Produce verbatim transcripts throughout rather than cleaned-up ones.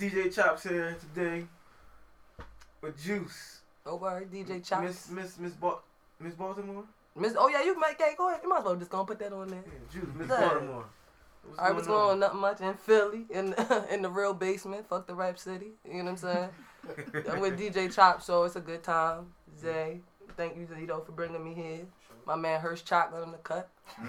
D J Chops here today with Juice. Oh, word, D J Chops. Miss Miss Miss ba- Miss Baltimore. Miss, oh yeah, you might okay, go ahead. You might as well just gonna put that on there. Yeah, Juice, Miss Yeah. Baltimore. What's All right, what's going on? Nothing much in Philly, in in the real basement. Fuck the rap city. You know what I'm saying? I'm with D J Chops, so it's a good time. Zay, thank you, Zito, for bringing me here. My man Hirsch Chocolate on the cut.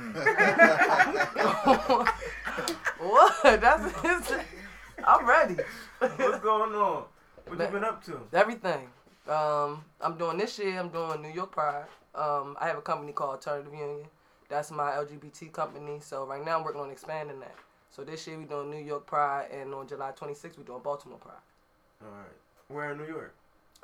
What? That's his. I'm ready. What's going on? What you been up to? Everything. Um, I'm doing this year. I'm doing New York Pride. Um, I have a company called Alternative Union. That's my L G B T company. So right now I'm working on expanding that. So this year we're doing New York Pride, and on July twenty-sixth we're doing Baltimore Pride. All right. Where in New York?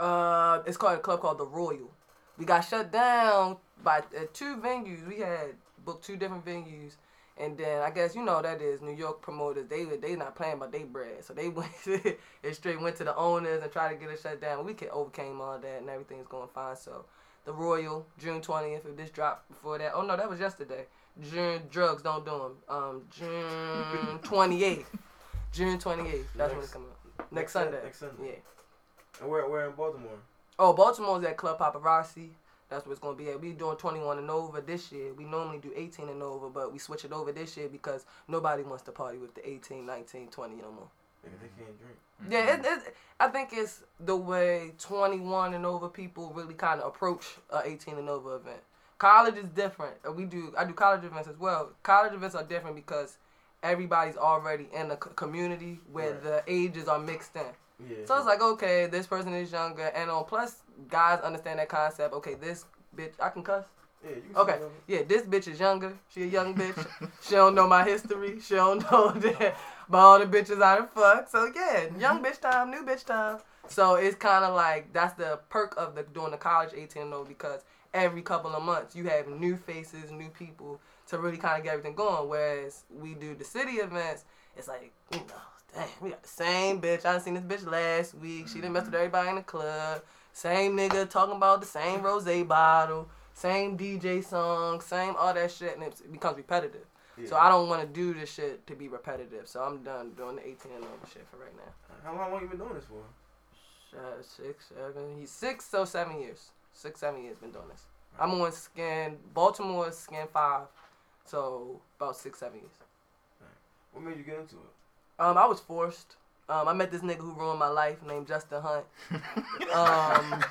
Uh, it's called a club called the Royal. We got shut down by uh, two venues. We had booked two different venues, and then I guess you know that is New York promoters. They they not playing about they bread, so they went it straight went to the owners and tried to get it shut down. We overcame all that, and everything's going fine. So the Royal, June twentieth. If this dropped before that, oh no, that was yesterday. June drugs don't do them. Um, June twenty-eighth. June twenty-eighth. That's next, when it's coming up. Next, next Sunday. Next Sunday. Yeah. And where where in Baltimore? Oh, Baltimore's at Club Paparazzi. That's what it's going to be at. We doing twenty-one and over this year. We normally do eighteen and over, but we switch it over this year because nobody wants to party with the eighteen, nineteen, twenty no more. Yeah, they can't drink. Yeah, it, it, I think it's the way twenty-one and over people really kind of approach a eighteen and over event. College is different. We do I do college events as well. College events are different because everybody's already in a community where right. the ages are mixed in. Yeah. So it's like, okay, this person is younger, and on plus, guys understand that concept. Okay, this bitch, I can cuss? Yeah, you can Okay, yeah, this bitch is younger. She a young bitch. She don't know my history. She don't know that, but all the bitches I done fuck. So yeah, young bitch time, new bitch time. So it's kind of like, that's the perk of the doing the college eighteen and over because every couple of months you have new faces, new people to really kind of get everything going. Whereas we do the city events, it's like, you know, damn, we got the same bitch. I done seen this bitch last week. She done messed with everybody in the club. Same nigga talking about the same rosé bottle. Same D J song. Same all that shit. And it becomes repetitive. Yeah. So I don't want to do this shit to be repetitive. So I'm done doing the eighteen and over shit for right now. How long have you been doing this for? Uh, six, seven. He's six, so seven years. Six, seven years been doing this. Right. I'm on skin. Baltimore skin five. So about six, seven years. Right. What made you get into it? Um, I was forced. Um, I met this nigga who ruined my life named Justin Hunt. Um,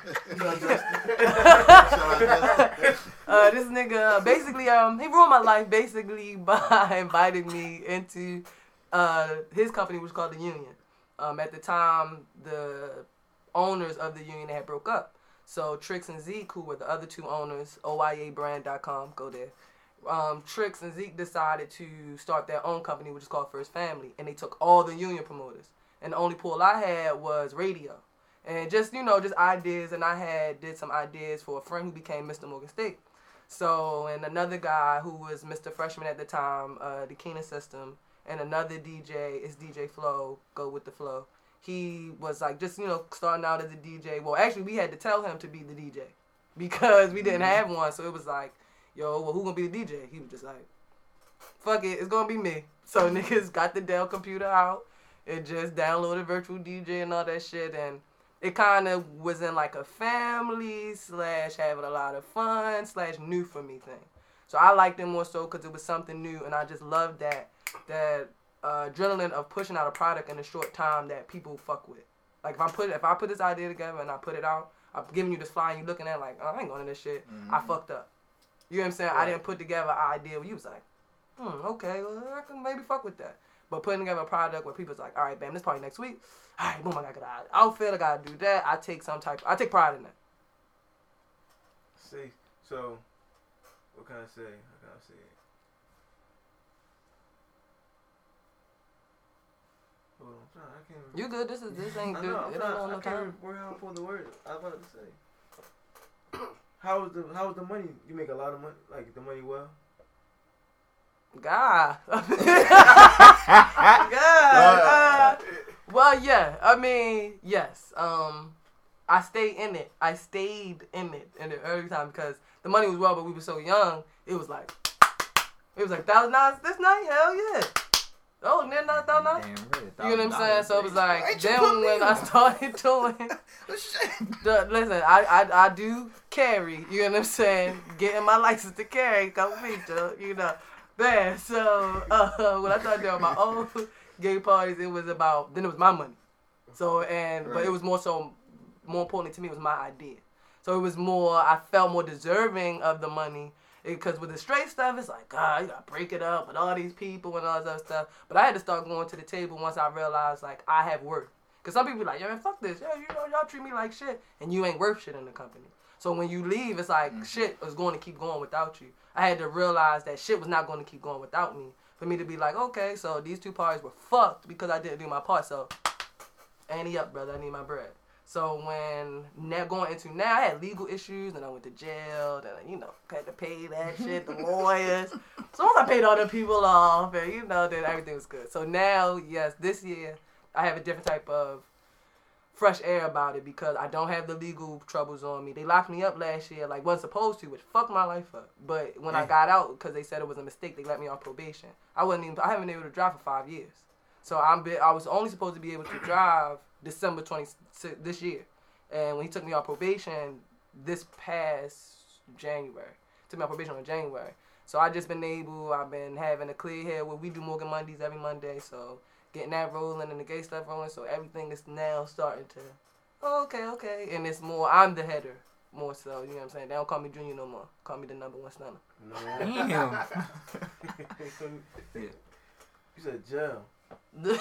uh, this nigga basically um he ruined my life basically by inviting me into uh his company, which was called the Union. Um, at the time, the owners of the Union had broke up. So Trix and Zeke, who were the other two owners, O Y A brand dot com, go there. Um, Trix and Zeke decided to start their own company, which is called First Family, and they took all the union promoters. And the only pull I had was radio, and just you know, just ideas. And I had did some ideas for a friend who became Mister Morgan State. So, and another guy who was Mister Freshman at the time, uh, the Keenan System, and another D J is D J Flow, Go With The Flow. He was like just you know starting out as a D J. Well, actually, we had to tell him to be the D J because we didn't have one. So it was like, yo, well, who gonna be the D J? He was just like, fuck it, it's gonna be me. So niggas got the Dell computer out and just downloaded virtual D J and all that shit, and it kind of was in like a family slash having a lot of fun slash new for me thing. So I liked it more so because it was something new, and I just loved that that uh, adrenaline of pushing out a product in a short time that people fuck with. Like if I put if I put this idea together and I put it out, I'm giving you this flyer and you looking at it like, oh, I ain't going to this shit. Mm-hmm. I fucked up. You know what I'm saying? Right. I didn't put together an idea where you was like, hmm, okay, well, I can maybe fuck with that. But putting together a product where people's like, all right, bam, this party next week. All right, boom, I got to outfit, I got to do that. I take some type, I take pride in that. See, so, what can I say? How can I say it? Hold on, I'm trying, I can't. You good? This is this ain't I good. know, It ain't trying, on I no can't time. remember how I pulled the word. I was about to say. How was the How was the money? You make a lot of money, like the money well. God. God. Uh, well, yeah. I mean, yes. Um, I stayed in it. I stayed in it in the early time because the money was well, but we were so young. It was like, it was like thousand dollars this night. Hell yeah. Oh, then not done that. You know what I'm saying? So it was like, Why'd you then put me when I on? started doing, the, listen, I, I I do carry. You know what I'm saying? Getting my license to carry, come feature. You know, man. So uh, when I started doing my own gay parties, it was about then it was my money. So and right. but it was more so, more importantly to me, it was my idea. So it was more, I felt more deserving of the money. Because with the straight stuff, it's like, God, you gotta break it up with all these people and all this other stuff. But I had to start going to the table once I realized, like, I have worth. Because some people be like, yo, man, fuck this. Yo, you know, y'all treat me like shit. And you ain't worth shit in the company. So when you leave, it's like, mm-hmm. shit is going to keep going without you. I had to realize that shit was not going to keep going without me. For me to be like, okay, so these two parties were fucked because I didn't do my part. So, ante up, brother. I need my bread. So when now going into now, I had legal issues and I went to jail. Then I, you know, had to pay that shit, the lawyers. So once I paid all the people off, and you know, then everything was good. So now, yes, this year I have a different type of fresh air about it because I don't have the legal troubles on me. They locked me up last year, like wasn't supposed to, which fucked my life up. But when yeah. I got out, because they said it was a mistake, they let me off probation. I wasn't even. I haven't been able to drive for five years. So I'm. Be, I was only supposed to be able to drive December twentieth this year, and when he took me off probation this past January, took me off probation in January. So I just been able, I've been having a clear head where we do Morgan Mondays every Monday, so getting that rolling and the gay stuff rolling, so everything is now starting to, oh, okay, okay, and it's more, I'm the header more so, you know what I'm saying? They don't call me Junior no more, call me the number one stunner. Damn. You said jail. yeah.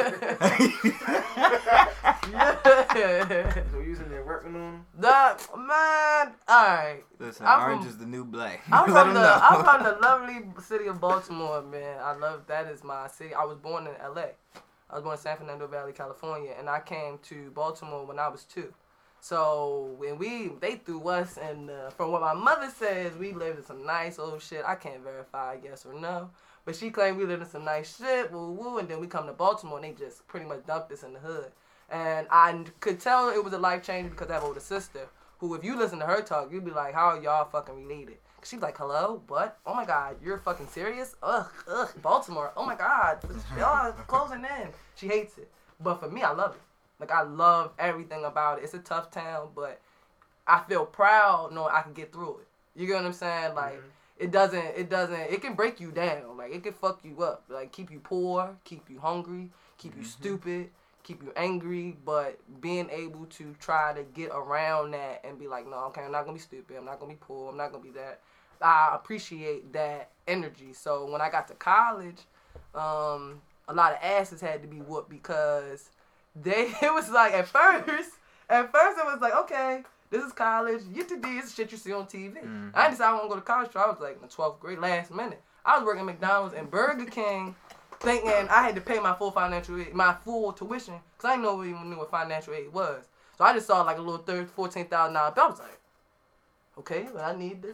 So you using there working on? That man, alright. Listen, I'm orange from, is the new black. I'm Let from the know. I'm from the lovely city of Baltimore, man. I love that is my city. I was born in L A. I was born in San Fernando Valley, California, and I came to Baltimore when I was two. So when we they threw us, and uh, from what my mother says, we lived in some nice old shit. I can't verify yes or no. But she claimed we lived in some nice shit, woo woo, and then we come to Baltimore and they just pretty much dumped us in the hood. And I could tell it was a life change because I have an older sister who, if you listen to her talk, you'd be like, how are y'all fucking related? She's like, hello, what? Oh my God, you're fucking serious? Ugh, ugh, Baltimore, oh my God, y'all closing in. She hates it. But for me, I love it. Like, I love everything about it. It's a tough town, but I feel proud knowing I can get through it. You get what I'm saying? Like, mm-hmm. It doesn't, it doesn't, it can break you down. Like, it can fuck you up. Like, keep you poor, keep you hungry, keep you mm-hmm. stupid, keep you angry, but being able to try to get around that and be like, no, okay, I'm not going to be stupid. I'm not going to be poor. I'm not going to be that. I appreciate that energy. So when I got to college, um, a lot of asses had to be whooped because they, it was like, at first, at first it was like, okay, this is college. You to do this shit you see on T V. Mm-hmm. I decided I want to go to college, so I was like in the twelfth grade, last minute. I was working at McDonald's and Burger King, thinking I had to pay my full financial aid, my full tuition, because I didn't know even knew what financial aid was. So I just saw like a little thirteen, fourteen thousand dollars bill. I was like, okay, well I need to,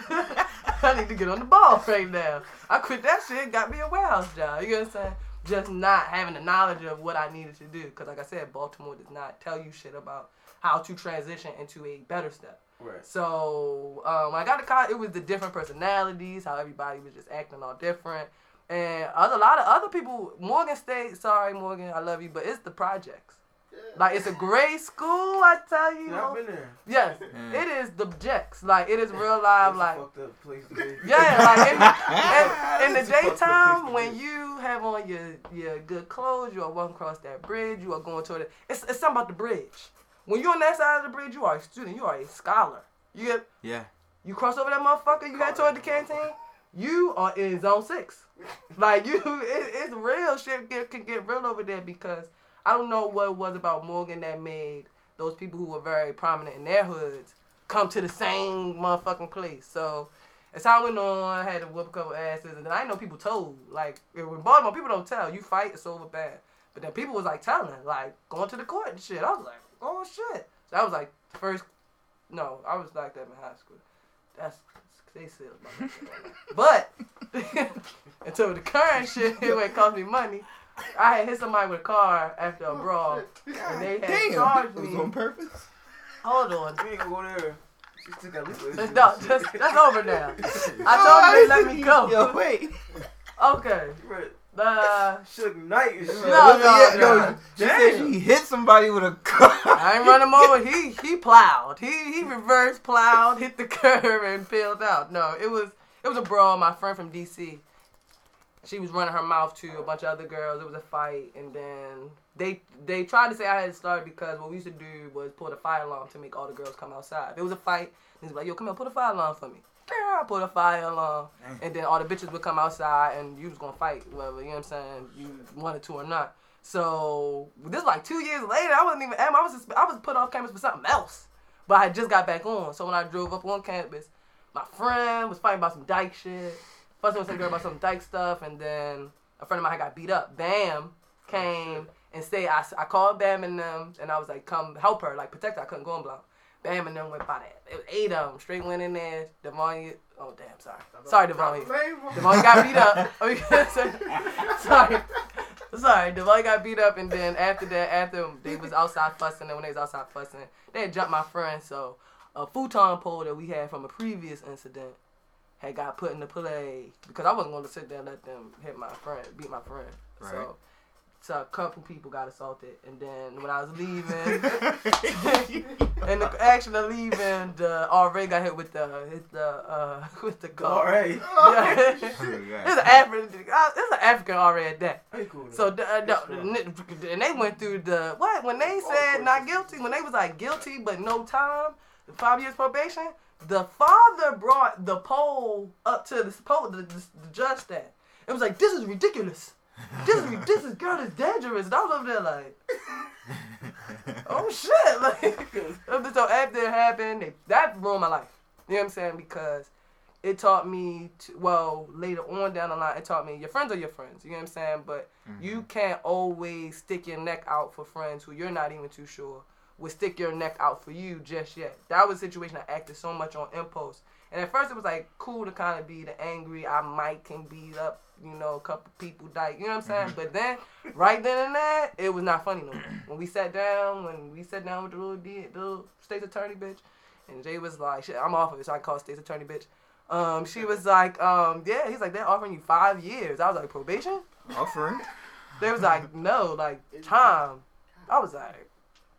I need to get on the ball right now. I quit that shit, got me a warehouse job. You know what I'm saying? Just not having the knowledge of what I needed to do, because like I said, Baltimore does not tell you shit about how to transition into a better step. Right. So um, when I got to college, it was the different personalities, how everybody was just acting all different. And other, a lot of other people, Morgan State, sorry Morgan, I love you, but it's the projects. Yeah. Like, it's a great school, I tell you. Yeah, I've been there. Yes, yeah. It is the Jecks. Like, it is real live, like. Fucked up place to be. Yeah, like, in, in, in the daytime, when you have on your, your good clothes, you are walking across that bridge, you are going toward it. It's, it's something about the bridge. When you're on that side of the bridge, you are a student. You are a scholar. You get, yeah. You cross over that motherfucker, you head toward the canteen, you are in zone six. Like, you, it, it's real shit get, can get real over there because I don't know what it was about Morgan that made those people who were very prominent in their hoods come to the same motherfucking place. So, as time went on, I had to whoop a couple asses, and then I didn't know people told. Like, in Baltimore, people don't tell. You fight, it's over bad. But then people was, like, telling, like, going to the court and shit. I was like, oh shit. So that was like the first, no, I was like that in high school. That's, they said about that. But, until the current shit, it would cost me money. I had hit somebody with a car after a brawl. And they had Damn, charged me. It was on purpose? Hold on. We ain't gonna go there. She still got legal issues. No, that's, that's over now. I told you they let me go. Yo, wait. Okay. Right. Uh, Suge Knight and shit. No, no, yeah, no. She said she hit somebody with a car. I ain't run him over. He he plowed. He he reverse plowed, hit the curb, and peeled out. No, it was it was a brawl. My friend from D C. She was running her mouth to a bunch of other girls. It was a fight, and then they they tried to say I had started because what we used to do was pull the fire alarm to make all the girls come outside. If it was a fight, he's like, "Yo, come here, put a fire alarm for me." I put a fire alarm, and then all the bitches would come outside, and you was gonna fight, whether you know what I'm saying, you wanted to or not. So this was like two years later. I wasn't even. I was just, I was put off campus for something else, but I just got back on. So when I drove up on campus, my friend was fighting about some dyke shit. First I was saying about some dyke stuff, and then a friend of mine got beat up. Bam came and say I, I called Bam and them, and I was like, come help her, like protect her. I couldn't go in block. Bam and them went by that. It was eight of them. Straight went in there. Devon, oh damn, sorry. Sorry, Devon. Devon got beat up. sorry. Sorry, Devon got beat up, and then after that, after they was outside fussing, and when they was outside fussing, they had jumped my friend. So a futon pole that we had from a previous incident had got put into play because I wasn't going to sit there and let them hit my friend, beat my friend. Right. So. So a couple people got assaulted, and then when I was leaving, and the action of leaving, the R A got hit with the hit the uh with the gun. R A. Yeah, it's an African, it's an African R A at that. Cool, so the, uh, the, and they went through the what when they said not guilty, when they was like guilty but no time, five years probation. The father brought the pole up to the pole, the, the, the judge stand. It was like, this is ridiculous. This is this is girl is dangerous. And I was over there like, oh shit! Like, so after it happened, they, that ruined my life. You know what I'm saying? Because it taught me to, well, later on down the line, it taught me your friends are your friends. You know what I'm saying? But mm-hmm. you can't always stick your neck out for friends who you're not even too sure would stick your neck out for you just yet. That was a situation I acted so much on impulse. And at first it was like cool to kind of be the angry, I might can beat up, you know, a couple people died, you know what I'm saying? But then, right then and there, it was not funny no more. When we sat down, when we sat down with the little, D, the little state's attorney bitch, and Jay was like, shit, I'm off of it, so I call state's attorney bitch. Um, she was like, um, yeah, he's like, they're offering you five years. I was like, probation? Offering? They was like, no, like, time. I was like,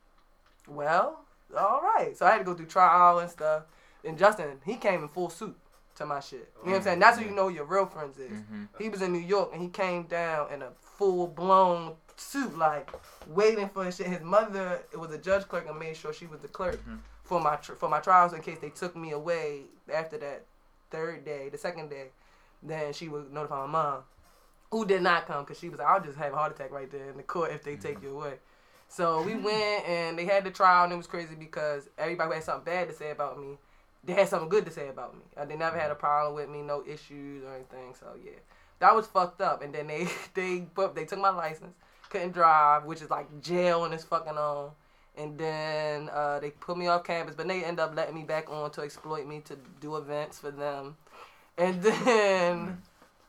well, all right. So I had to go through trial and stuff. And Justin, he came in full suit to my shit. You know what I'm saying? That's who you know your real friends is. Mm-hmm. He was in New York, and he came down in a full-blown suit, like, waiting for his shit. His mother was a judge clerk and made sure she was the clerk mm-hmm. for my tr- for my trials in case they took me away after that third day, the second day. Then she would notify my mom, who did not come because she was like, I'll just have a heart attack right there in the court if they mm-hmm. take you away. So we went, and they had the trial, and it was crazy because everybody had something bad to say about me. They had something good to say about me. Uh, they never had a problem with me, no issues or anything. So yeah, that was fucked up. And then they they they took my license, couldn't drive, which is like jail in this fucking on. And then uh, they put me off campus, but they end up letting me back on to exploit me to do events for them. And then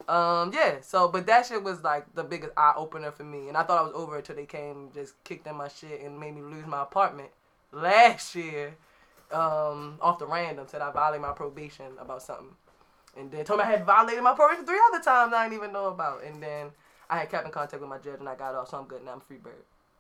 um yeah, so but that shit was like the biggest eye opener for me. And I thought I was over it until they came, just kicked in my shit and made me lose my apartment last year. Um, off the random, said I violated my probation about something. And then told me I had violated my probation three other times I didn't even know about. And then I had kept in contact with my judge and I got off, so I'm good now. I'm a free bird.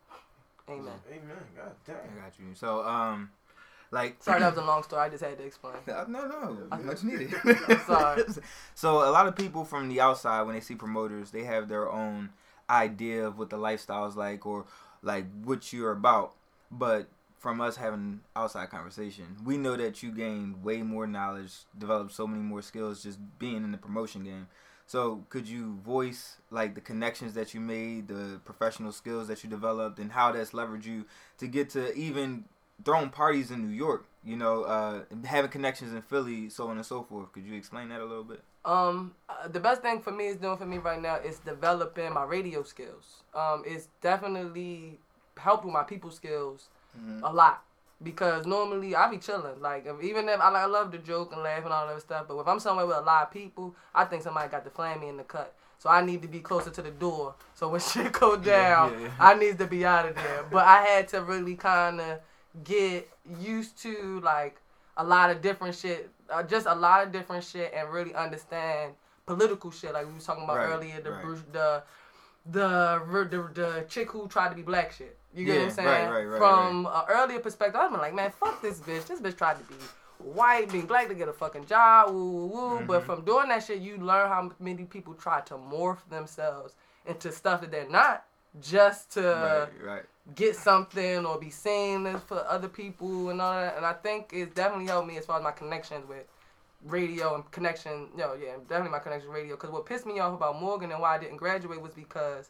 Amen. Amen. God damn. I got you. So, um, like... Sorry, that was a long story. I just had to explain. No, no. Much needed. Sorry. So, a lot of people from the outside, when they see promoters, they have their own idea of what the lifestyle is like or, like, what you're about. But... from us having outside conversation, we know that you gained way more knowledge, developed so many more skills just being in the promotion game. So could you voice like the connections that you made, the professional skills that you developed, and how that's leveraged you to get to even throwing parties in New York, you know, uh, having connections in Philly, so on and so forth. Could you explain that a little bit? Um, uh, the best thing for me is doing for me right now is developing my radio skills. Um, it's definitely helped with my people skills. Mm-hmm. A lot, because normally I be chilling. Like if, even if I, like, I love to joke and laugh and all that stuff, but if I'm somewhere with a lot of people, I think somebody got to flam me in the cut. So I need to be closer to the door. So when shit go down, yeah, yeah, yeah. I need to be out of there. But I had to really kind of get used to like a lot of different shit, uh, just a lot of different shit, and really understand political shit. Like we was talking about right, earlier, the right. the the, the the chick who tried to be black shit. You get Yeah, what I'm saying? right, right, right, From an earlier perspective, I've been like, man, fuck this bitch. This bitch tried to be white, being black to get a fucking job, woo, woo, woo. Mm-hmm. But from doing that shit, you learn how many people try to morph themselves into stuff that they're not just to Right, right. get something or be seen as for other people and all that. And I think it's definitely helped me as far as my connections with radio and connection. You know, yeah, definitely my connection with radio. Because what pissed me off about Morgan and why I didn't graduate was because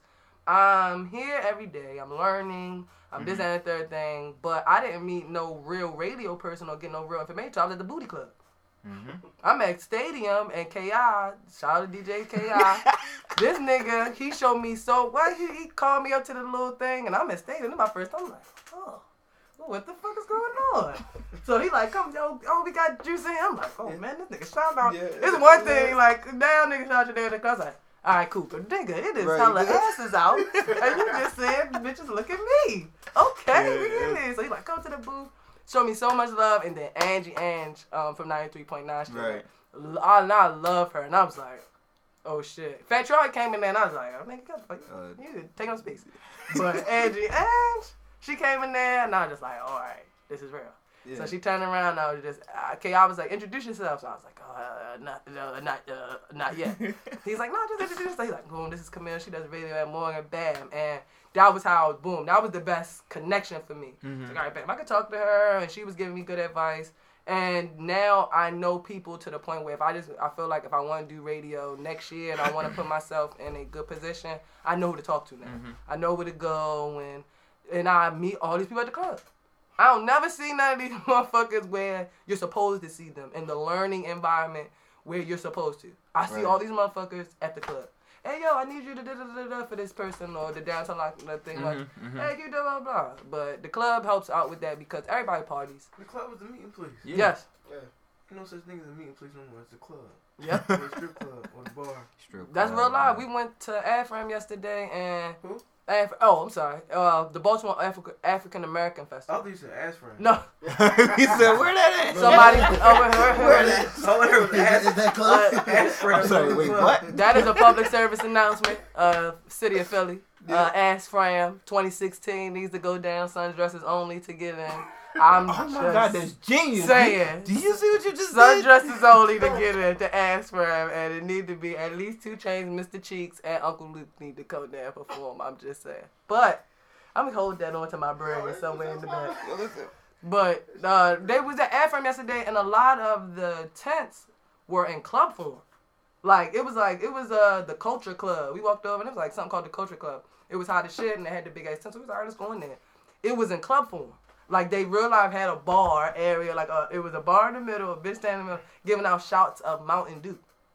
I'm here every day. I'm learning. I'm Mm-hmm. this and the third thing. But I didn't meet no real radio person or get no real information. I was at the Booty Club. Mm-hmm. I'm at Stadium and K I, shout out to D J K I. This nigga, he showed me so, what, he, he called me up to the little thing, and I'm at Stadium. This is my first time. I'm like, oh, what the fuck is going on? So he like, come, yo, oh, we got juice in here. I'm like, oh, man, this nigga shout out. Yeah. It's one thing, like, now nigga shout you there. I was like, all right, cool, but nigga, it is Right. hella asses out, and you just said, bitches, look at me. Okay, we Yeah, in yeah. this. So he like, come to the booth. Showed me so much love, and then Angie Ange um, from ninety-three point nine. Right. I, and I love her, and I was like, oh shit. Fat Troy came in there, and I was like, oh, nigga, get the fuck- Uh, you take no space. But Angie Ange, she came in there, and I was just like, all right, this is real. Yeah. So she turned around, and I was just, okay, I was like, introduce yourself. So I was like, oh, uh, not, no, not, uh, not yet. He's like, no, just introduce yourself. He's like, boom, this is Camille. She does radio at Morgan, bam. And that was how, boom, that was the best connection for me. Mhm. Like, all right, bam, I could talk to her, and she was giving me good advice. And now I know people to the point where if I just, I feel like if I want to do radio next year and I want to put myself in a good position, I know who to talk to now. Mhm. I know where to go, and and I meet all these people at the club. I don't never see none of these motherfuckers where you're supposed to see them in the learning environment where you're supposed to. I see Right. all these motherfuckers at the club. Hey, yo, I need you to da da da da for this person or the downtown like that thing like, Mhm, mhm. hey, you blah blah blah. But the club helps out with that because everybody parties. The club was the meeting place. Yeah. Yes. Yeah. You know such thing as a meeting place no more. It's a club. Yep. Or a strip club or the bar. Strip That's club, real live. We man. went to AFRAM yesterday and Who? Af- oh, I'm sorry. Uh, the Baltimore Africa- African American I Festival. thought you said ass friend. No, he said, where that at? somebody overheard. Where that? I wonder if Is, ass, is that close? Uh, ass friend. I'm sorry, wait, what? That is a public service announcement. Uh, City of Philly. Uh, Ask Fram twenty sixteen needs to go down. Sundresses only to get in. I'm Oh just my God, that's genius. saying. Do you see what you just did? Sundresses only to get in to Ask Fram, and it need to be at least two chains. Mister Cheeks and Uncle Luke need to come there and perform. I'm just saying. But I'm gonna hold that onto my brain somewhere in the back. Yo, listen. But uh, they was at AFRAM yesterday, and a lot of the tents were in club form. Like it was like it was uh the Culture Club. We walked over and it was like something called the Culture Club. It was hot as shit, and they had the big ass tent. So we was like, all right, let's go in there. It was in club form. Like they real life had a bar area. Like uh, it was a bar in the middle, a bitch standing in the middle, giving out shots of Mountain Dew.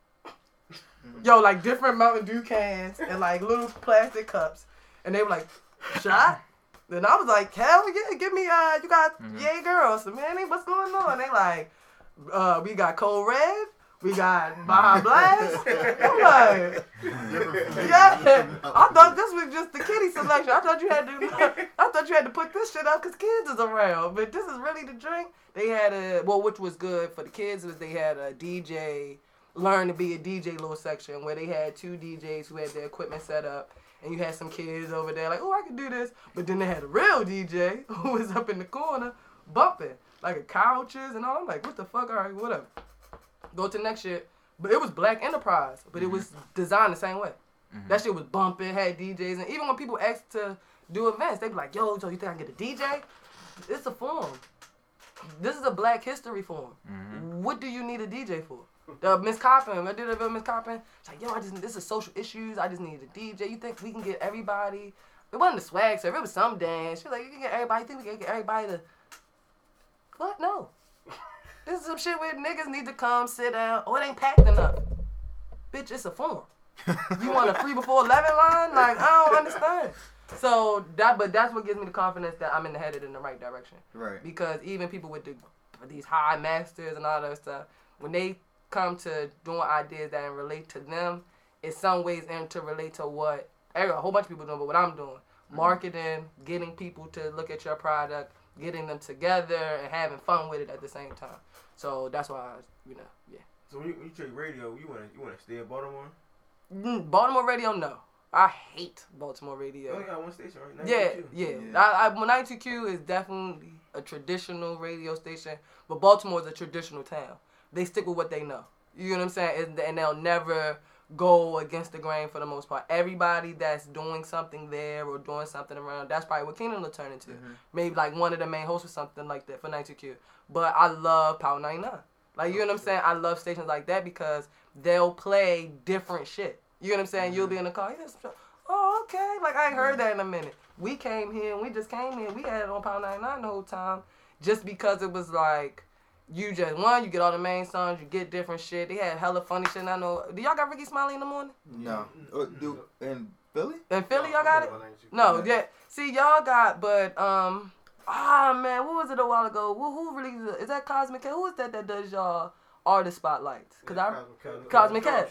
Yo, like different Mountain Dew cans and like little plastic cups, and they were like, shot. Then I was like, hell yeah, give me, uh, you got Mhm. yay girls. Man, what's going on? They like, uh, we got Cold Red, we got Baja Blast. I'm like, yeah. I thought this was just the kiddie selection. I thought you had to, I thought you had to put this shit up because kids is around. But this is really the drink. They had a, well, which was good for the kids was they had a D J, learn to be a D J little section where they had two D Js who had their equipment set up. And you had some kids over there like, oh, I can do this. But then they had a real D J who was up in the corner bumping, like a couches and all. I'm like, what the fuck? All right, whatever. Go to the next shit. But it was Black Enterprise, but it was designed the same way. Mhm. That shit was bumping, had D Js. And even when people asked to do events, they be like, yo, so you think I can get a D J? It's a form. This is a Black History form. Mhm. What do you need a D J for? Uh, Miss Coppin, I did it with Miss Coppin. She's like, yo, I just this is social issues. I just need a D J. You think we can get everybody? It wasn't a swag serve. It was some dance. She was like, you can get everybody. You think we can get everybody to? What? No. This is some shit where niggas need to come sit down. Oh, it ain't packed enough. Bitch, it's a form. You want a free before eleven line? Like I don't understand. So that, but that's what gives me the confidence that I'm in the headed in the right direction. Right. Because even people with the these high masters and all that stuff, when they come to doing ideas that relate to them, in some ways interrelate to what a whole bunch of people doing, but what I'm doing. Marketing, getting people to look at your product, getting them together and having fun with it at the same time. So that's why, I, you know, yeah. So when you, when you take radio, you want to you want to stay in Baltimore? Mm, Baltimore radio, no. I hate Baltimore radio. You only got one station, right? Yeah, ninety-two. yeah. Yeah. I, I, ninety-two Q is definitely a traditional radio station, but Baltimore is a traditional town. They stick with what they know. You know what I'm saying? And, and they'll never go against the grain for the most part. Everybody that's doing something there or doing something around, that's probably what Keenan will turn into. Mm-hmm. Maybe like one of the main hosts or something like that for ninety-two Q. But I love Power ninety-nine. Like, you know what I'm saying? I love stations like that because they'll play different shit. You know what I'm saying? Mm-hmm. You'll be in the car. Yes, oh, okay. Like, I ain't heard that in a minute. We came here and we just came here. We had it on Power ninety-nine the whole time just because it was like, you just, one, you get all the main songs, you get different shit. They had hella funny shit. And I know, do y'all got Ricky Smiley in the morning? No. Uh, do in Philly? In Philly, y'all got it? No, yeah. See, y'all got, but, um, ah, man, what was it a while ago? Who, who released it? Is that Cosmic Cat? Who is that that does y'all artist spotlights? Cause I, Cosmic Cat.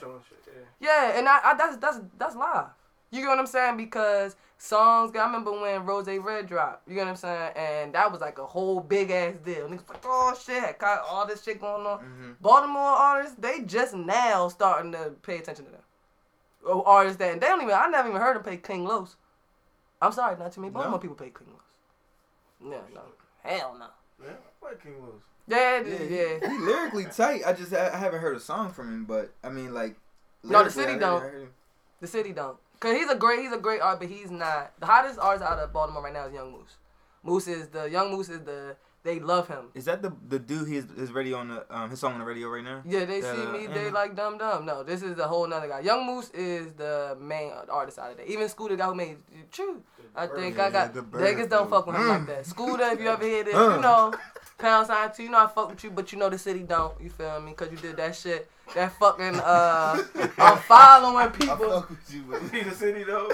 Yeah, and I, I that's that's that's live. You get what I'm saying? Because songs, I remember when Rose Red dropped. You get what I'm saying? And that was like a whole big ass deal. Niggas like, oh shit, got all this shit going on. Mm-hmm. Baltimore artists, they just now starting to pay attention to them. Oh, artists that, and they don't even, I never even heard them pay King Los. I'm sorry, not too many Baltimore No? people pay King Los. No, no. Hell no. Yeah, I like King Louis. Yeah, Yeah, yeah. he, he lyrically tight. I just I haven't heard a song from him, but I mean like. No, the lyrically, city I heard- don't. I heard him. The city don't. Cause he's a great, he's a great artist, but he's not. The hottest artist out of Baltimore right now is Young Moose. Moose is the, Young Moose is the, they love him. Is that the the dude his his radio on the um his song on the radio right now? Yeah, they Uh, see me, they mhm. like dumb dumb. No, this is a whole nother guy. Young Moose is the main artist out of there. Even Scooter, the guy who made True. I think Yeah, I got good bird, niggas don't bro. fuck with him like that. Scooter, if you ever hear this, Uh. you know, pound sign two, you know I fuck with you, but you know the city don't. You feel me? Cause you did that shit. That fucking uh, I'm following I people. fuck with you, but He the city though.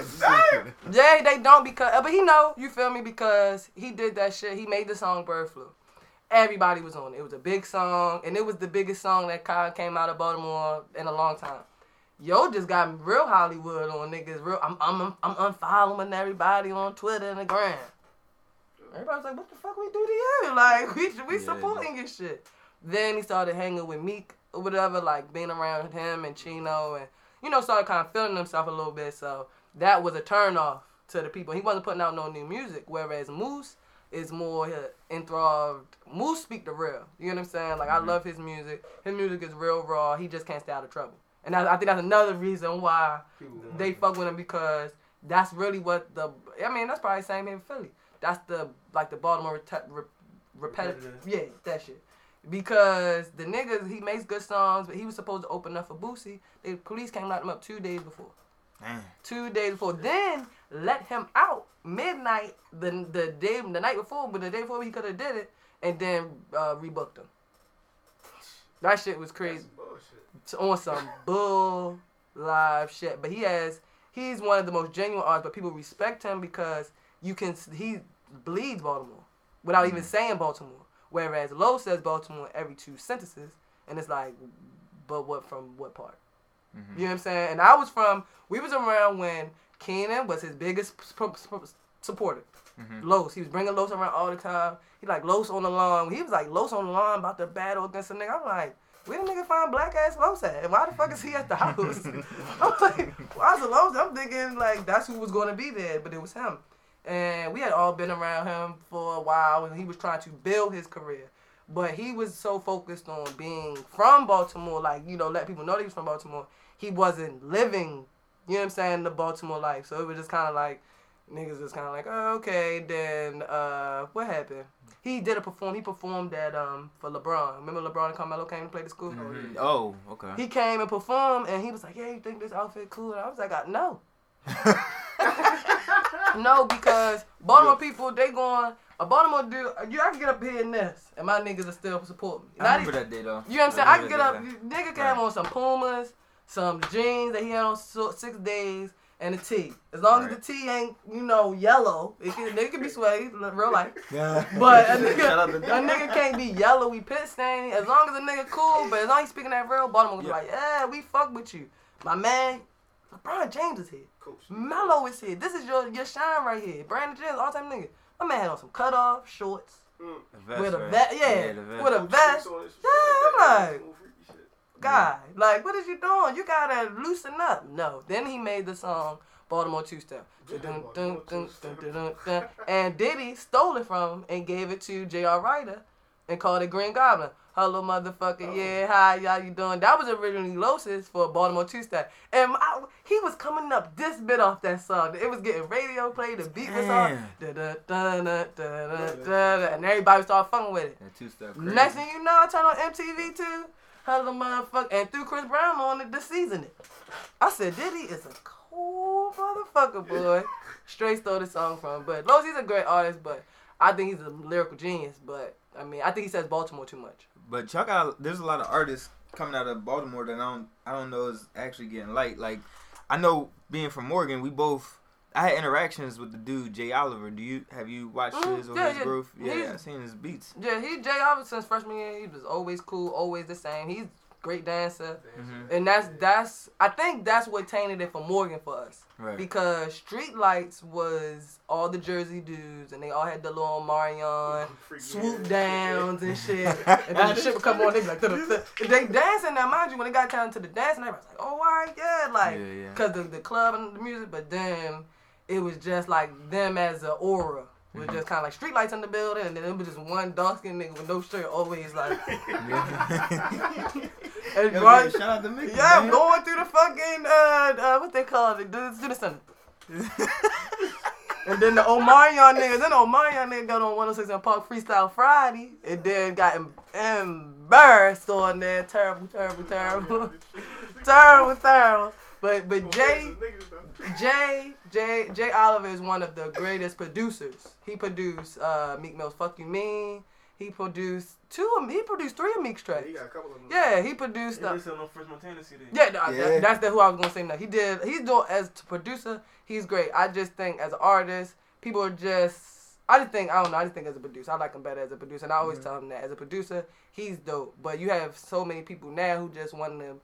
Yeah, they don't because, uh, but he know, you feel me, because he did that shit. He made the song Bird Flu. Everybody was on it. It was a big song, and it was the biggest song that kind of came out of Baltimore in a long time. Yo just got real Hollywood on niggas. Real, I'm, I'm, I'm unfollowing everybody on Twitter and the gram. Everybody's like, what the fuck we do to you? Like, we we Yeah, supporting your shit. Then he started hanging with Meek or whatever, like being around him and Chino, and you know, started kind of feeling himself a little bit. So that was a turn off to the people. He wasn't putting out no new music, whereas Moose is more uh, enthralled. Moose speak the real. You know what I'm saying? Like, Mm-hmm. I love his music. His music is real raw. He just can't stay out of trouble. And I, I think that's another reason why they fuck with him, because that's really what the, I mean, that's probably the same here in Philly. That's the, like the Baltimore rete- re- repetitive, Repetitive. yeah, that shit. Because the niggas, he makes good songs, but he was supposed to open up for Boosie. The police came locked him up two days before. damn. Two days before. Then let him out midnight the the day the night before, but the day before he could have did it, and then uh, rebooked him. That shit was crazy. On some bull live shit. But he has, he's one of the most genuine artists, but people respect him because you can, he bleeds Baltimore without even saying Baltimore. Whereas Lowe says Baltimore every two sentences, and it's like, but what, from what part? Mm-hmm. You know what I'm saying? And I was from, we was around when Keenan was his biggest sp- sp- supporter. Mhm. Los, he was bringing Los around all the time. He like Los on the lawn. He was like Los on the lawn about to battle against a nigga. I'm like, where the nigga find black ass Los at? And why the fuck is he at the house? I'm like, why is the Los? I'm thinking like that's who was gonna be there, but it was him. And we had all been around him for a while, and he was trying to build his career. But he was so focused on being from Baltimore, like, you know, let people know that he was from Baltimore. He wasn't living, you know what I'm saying, the Baltimore life. So it was just kind of like, niggas was kind of like, oh, okay, then uh, what happened? He did a perform. He performed at um for LeBron. Remember LeBron and Carmelo came to play the school? Mhm. Oh, okay. He came and performed, and he was like, yeah, you think this outfit cool? And I was like, no. No, because Baltimore people, they going, a Baltimore dude, you I can get up here in this, and my niggas are still supporting me. I Not remember even, that day though. you know what I'm saying? I can get remember up, that day. nigga can have Right. on some Pumas, some jeans that he had on so, six days, and a tee. As long Right. as the tee ain't, you know, yellow, it can, it can be sweaty, real life. Yeah. But a Shout out nigga, to a nigga can't be yellowy pit stain. As long as a nigga cool, but as long as he's speaking that real, Baltimore was Yeah. like, yeah, we fuck with you. My man, LeBron James is here. Melo is here. This is your your shine right here. Brandon Jennings, all time nigga. My man had on some cutoff shorts Mm. The vest, with a right? vest. Yeah, the vest. with a vest. Yeah, I'm like, like, guy, like, what is you doing? You gotta loosen up. No. Then he made the song Baltimore two-step. And Diddy stole it from him and gave it to J R. Ryder and called it Green Goblin. Hello, motherfucker. Oh. Yeah, hi, y'all, you doing? That was originally Losis for Baltimore two-step. And I, he was coming up this bit off that song. It was getting radio play. The beat was on. Da, da, da, da, da, da, da, and everybody started fucking with it. That two-step crazy. Next thing you know, I turned on M T V too. Hello, motherfucker. And threw Chris Brown on it this season. I said, Diddy is a cool motherfucker, boy. Straight stole the song from him. But Losy's a great artist, but I think he's a lyrical genius. But, I mean, I think he says Baltimore too much. But Chuck, got, there's a lot of artists coming out of Baltimore that I don't, I don't know is actually getting light. Like, I know being from Morgan, we both, I had interactions with the dude Jay Oliver. Do you have you watched mm, his or yeah, his yeah. growth? Yeah, yeah, I've seen his beats. Yeah, he Jay Oliver since freshman year. He was always cool, always the same. He's a great dancer, mm-hmm. and that's that's I think that's what tainted it for Morgan for us. Right. Because Street Lights was all the Jersey dudes, and they all had the little Marion swoop downs and shit. And then the shit would come on, they be like, they dancing now, mind you, when they got down to the dancing, everybody's like, oh, all right, yeah, like, yeah, yeah. Cause the, the club and the music, but then it was just like them as an aura. It was mm-hmm. just kind of like Street Lights in the building, and then it was just one dark-skinned nigga with no shirt, always like. and Yo, man, shout out to Mickey, yeah, man. Going through the fucking uh, uh what they call it, do, do the sun. And then the Omarion nigga, then the Omarion nigga got on one oh six and Park Freestyle Friday, and then got em- embarrassed on there, terrible, terrible, terrible, terrible, terrible. But but Jay, Jay, Jay, Jay Oliver is one of the greatest producers. He produced uh, Meek Mill's "Fuck You Mean." He produced two of He produced three of Meek's tracks. Yeah, he got a couple of them. Yeah, he produced. He did on First Montana C D. Yeah, no, yeah. That, that's the who I was gonna say. No, he did. He's doing as a producer. He's great. I just think as an artist, people are just. I just think I don't know. I just think as a producer, I like him better as a producer, and I always mm-hmm. tell him that as a producer, he's dope. But you have so many people now who just want them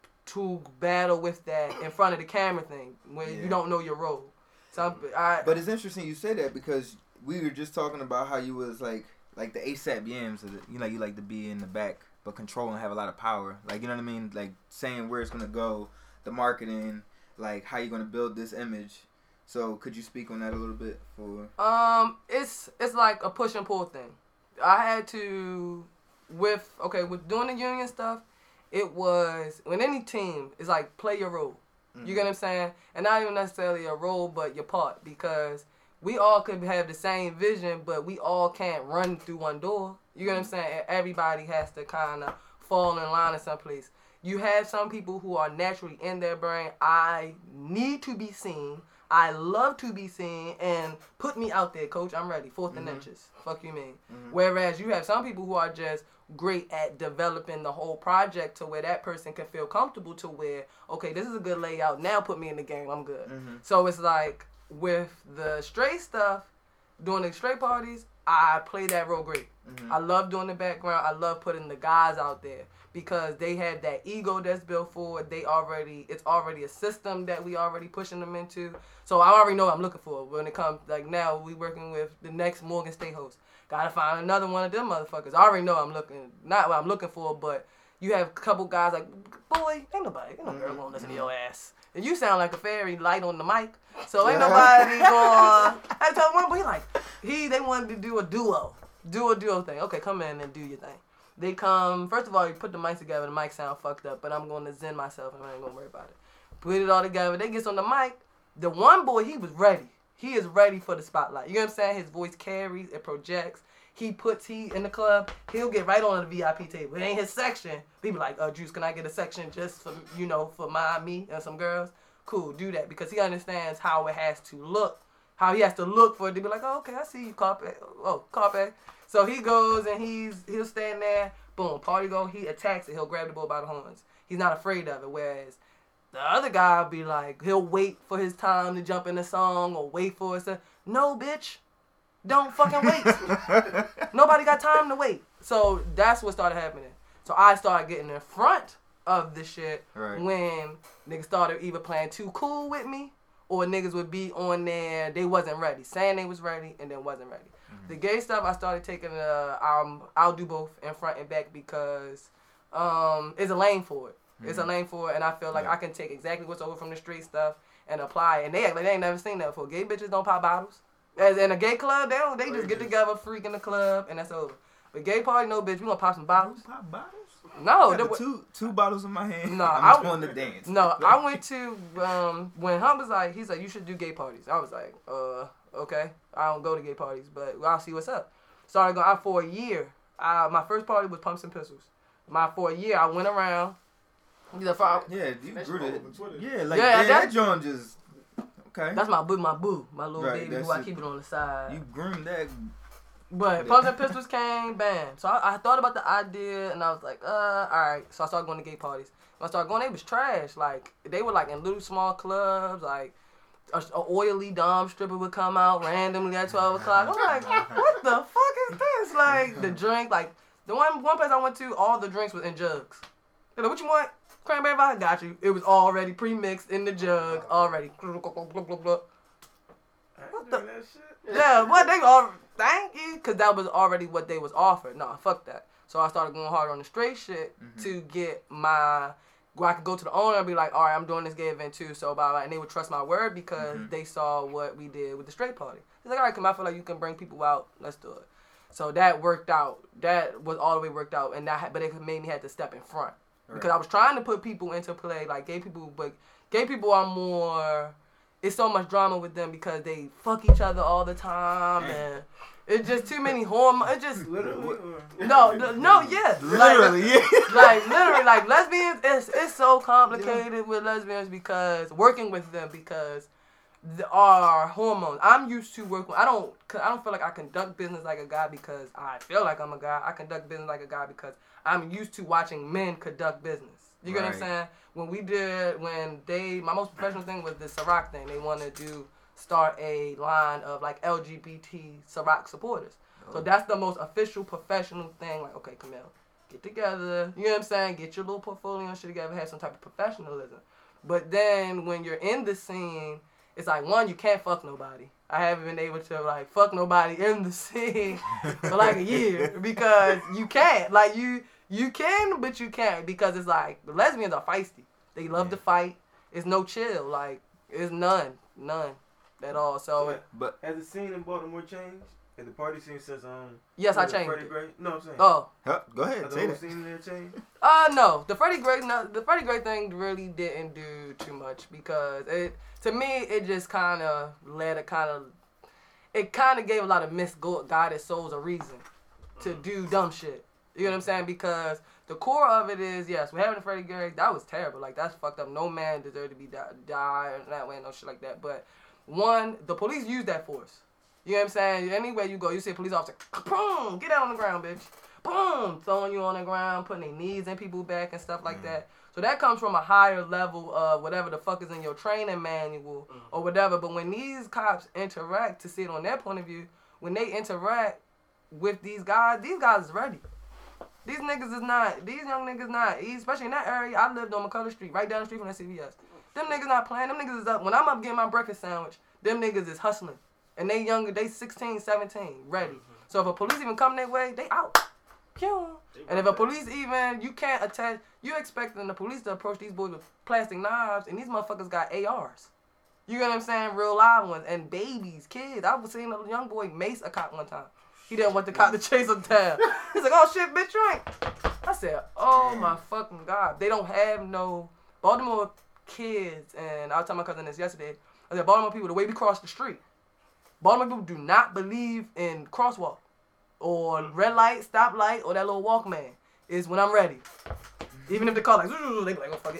to battle with that in front of the camera thing when yeah. you don't know your role. So I, but it's interesting you say that because we were just talking about how you was like like the ASAP Yams, you know, you like to be in the back but control and have a lot of power. Like, you know what I mean? Like saying where it's gonna go, the marketing, like how you're gonna build this image. So could you speak on that a little bit for? Um, it's it's like a push and pull thing. I had to with okay with doing the union stuff. It was, when any team, it's like, play your role. Mm-hmm. You get what I'm saying? And not even necessarily a role, but your part. Because we all could have the same vision, but we all can't run through one door. You get what I'm saying? Everybody has to kind of fall in line in some place. You have some people who are naturally in their brain, I need to be seen. I love to be seen, and put me out there, coach. I'm ready. Fourth and mm-hmm. inches. Fuck you mean. Mm-hmm. Whereas you have some people who are just great at developing the whole project to where that person can feel comfortable to where, okay, this is a good layout. Now put me in the game. I'm good. Mm-hmm. So it's like with the straight stuff, doing the straight parties, I play that role great. Mm-hmm. I love doing the background. I love putting the guys out there because they have that ego that's built forward. They already, it's already a system that we already pushing them into. So I already know what I'm looking for when it comes, like now we working with the next Morgan State host. Gotta find another one of them motherfuckers. I already know I'm looking, not what I'm looking for, but you have a couple guys like, boy, ain't nobody, ain't no girl gonna listen to your ass. And you sound like a fairy light on the mic, so ain't nobody gonna. I told one, but he like, he, they wanted to do a duo, do a duo thing. Okay, come in and do your thing. They come, first of all, you put the mics together, the mic sound fucked up, but I'm gonna zen myself and I ain't gonna worry about it. Put it all together, they gets on the mic, the one boy, he was ready. He is ready for the spotlight. You know what I'm saying? His voice carries, it projects. He puts, he in the club, he'll get right on the V I P table. It ain't his section. People like, uh, Juice, can I get a section just for, you know, for my, me, and some girls? Cool, do that. Because he understands how it has to look. How he has to look for it to be like, oh, okay, I see you, Carpe. Oh, Carpe. So he goes and he's, he'll stand there, boom, party go, he attacks it, he'll grab the bull by the horns. He's not afraid of it, whereas the other guy will be like, he'll wait for his time to jump in the song or wait for it to, no, bitch. Don't fucking wait. Nobody got time to wait. So that's what started happening. So I started getting in front of the shit right. when niggas started either playing too cool with me or niggas would be on there, they wasn't ready. Saying they was ready and then wasn't ready. Mm-hmm. The gay stuff, I started taking, uh, um, I'll do both in front and back because um, it's a lane for it. Mm-hmm. It's a lane for it and I feel like yeah. I can take exactly what's over from the straight stuff and apply it. And they act like they ain't never seen that before. Gay bitches don't pop bottles. As in a gay club, they don't. They just get together, freak in the club, and that's over. But gay party, no bitch. We gonna pop some bottles. Pop bottles? No, I got the, two two bottles in my hand. No, I'm I just going to dance. No, I went to um when Hump was like, he's like, you should do gay parties. I was like, uh, okay. I don't go to gay parties, but I'll see what's up. Started going out for a year. Uh, my first party was Pumps and Pistols. My for a year, I went around. The far, yeah, you That's grew all it. over Twitter. Yeah, like Yeah, yeah, that- that John just okay. That's my boo, my boo, my little Right, baby that's who I it. keep it on the side. You groomed that. But Pumps and Pistols came, bam. So I, I thought about the idea, and I was like, uh, all right. So I started going to gay parties. When I started going, they was trash. Like, they were like in little small clubs. Like, a, a oily dom stripper would come out randomly at twelve o'clock. I'm like, what the fuck is this? Like, the drink, like, the one one place I went to, all the drinks was in jugs. They're like, what you want? Cranberry vodka? Got you. It was already pre-mixed in the jug, already. What the? That shit. Yeah, what they all thank you, cause that was already what they was offered. Nah, fuck that. So I started going hard on the straight shit Mm-hmm. to get my. Where I could go to the owner and be like, all right, I'm doing this gay event too, so blah blah, and they would trust my word because Mhm. they saw what we did with the straight party. He's like, all right, come, I feel like you can bring people out. Let's do it. So that worked out. That was all the way worked out, and that had- but it made me have to step in front because I was trying to put people into play like gay people, but gay people are more. It's so much drama with them because they fuck each other all the time, and it's just too many hormones. It just Literally. Or? no, no, no, yeah, Literally, like, yeah. like literally, like lesbians. It's it's so complicated with lesbians because working with them because the, our hormones. I'm used to working. I don't. I don't feel like I conduct business like a guy because I feel like I'm a guy. I conduct business like a guy because I'm used to watching men conduct business. You get what I'm Right. saying? When we did, when they, my most professional thing was the Ciroc thing. They wanted to start a line of like L G B T Ciroc supporters. So that's the most official professional thing. Like, okay, Camille, get together. You know what I'm saying? Get your little portfolio and shit together. Have some type of professionalism. But then when you're in the scene, it's like, one, you can't fuck nobody. I haven't been able to like fuck nobody in the scene for like a year because you can't. Like you. You can, but you can't because it's like the lesbians are feisty. They love to fight. It's no chill. Like it's none, none at all. So, So, But has the scene in Baltimore changed? Has the party scene since um? yes, I was it changed Freddie it. Gray? No, I'm saying. Oh, huh, go Has ahead, the say whole that. scene there changed? uh, no. The Freddie Gray, no, the Freddie Gray thing really didn't do too much because it, to me, it just kind of led a kind of, it kind of gave a lot of misguided souls a reason to do dumb shit. You know what I'm saying? Because the core of it is, yes, we're having a Freddie Gray. That was terrible. Like, that's fucked up. No man deserved to be die, die or that way, no shit like that. But, one, the police use that force. You know what I'm saying? Anywhere you go, you see a police officer, boom, get out on the ground, bitch. Boom, throwing you on the ground, putting their knees in people's back and stuff like that. So that comes from a higher level of whatever the fuck is in your training manual or whatever. But when these cops interact, to see it on their point of view, when they interact with these guys, these guys is ready. These niggas is not, these young niggas not, especially in that area. I lived on McCullough Street, right down the street from the C V S. Them niggas not playing. Them niggas is up. When I'm up getting my breakfast sandwich, them niggas is hustling. And they younger, they sixteen, seventeen, ready. So if a police even come their way, they out. Pew. And if a police even, you can't attach, you expecting the police to approach these boys with plastic knives, and these motherfuckers got A Rs. You know what I'm saying? Real live ones. And babies, kids. I was seeing a young boy mace a cop one time. He didn't want the cop to chase him down. He's like, oh shit, bitch, you ain't. I said, oh my fucking God. They don't have no, Baltimore kids, and I was telling my cousin this yesterday, I said, Baltimore people, the way we cross the street, Baltimore people do not believe in crosswalk or red light, stop light, or that little Walkman. Is when I'm ready. Even if the car like, they be like, oh fuck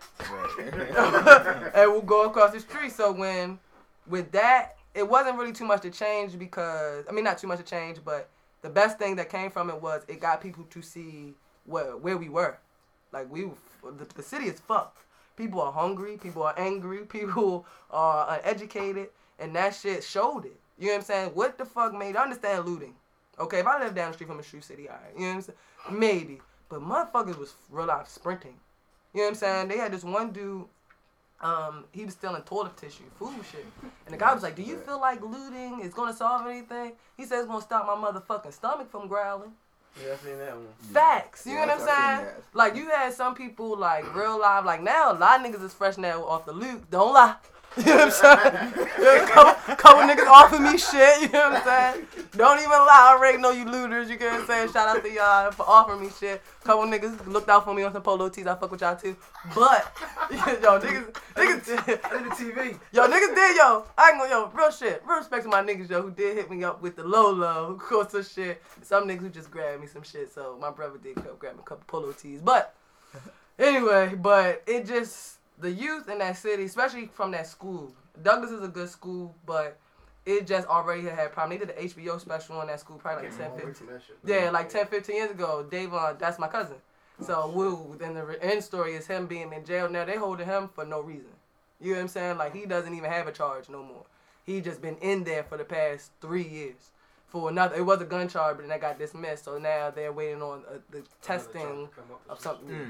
it. And we'll go across the street. So when, with that, it wasn't really too much to change because, I mean, not too much to change, but the best thing that came from it was it got people to see where, where we were. Like, we, the, the city is fucked. People are hungry. People are angry. People are uneducated. And that shit showed it. You know what I'm saying? What the fuck made, I understand looting. Okay, if I lived down the street from a shoe city, alright. You know what I'm saying? Maybe. But motherfuckers was real life sprinting. You know what I'm saying? They had this one dude, um, he was stealing toilet tissue, food shit. And the guy was like, do you feel like looting is going to solve anything? He said it's going to stop my motherfucking stomach from growling. Yeah, I seen that one. Facts. You Yeah, know what I'm I seen saying? that. Like, you had some people, like, real live, like, now, a lot of niggas is fresh now off the loot. Don't lie. You know what I'm saying? Yeah, couple, couple niggas offer me shit. You know what I'm saying? Don't even lie. I already know you looters. You know what I'm saying? Shout out to y'all for offering me shit. Couple niggas looked out for me on some polo tees. I fuck with y'all too. But yo, niggas, niggas, I did the T V. yo, niggas did yo. I ain't gonna yo, real shit. Real respect to my niggas yo who did hit me up with the low low, of course, some shit. Some niggas who just grabbed me some shit. So my brother did come grab me a couple polo tees. But anyway, but it just. The youth in that city, especially from that school, Douglas is a good school, but it just already had had problem. They did an H B O special on that school probably like ten, fifteen. Yeah, like ten, fifteen years ago. Davon, that's my cousin. So Will, and the end story is him being in jail now. They holding him for no reason. You know what I'm saying? Like he doesn't even have a charge no more. He just been in there for the past three years for another. It was a gun charge, but then that got dismissed. So now they're waiting on uh, the testing of something. Mm.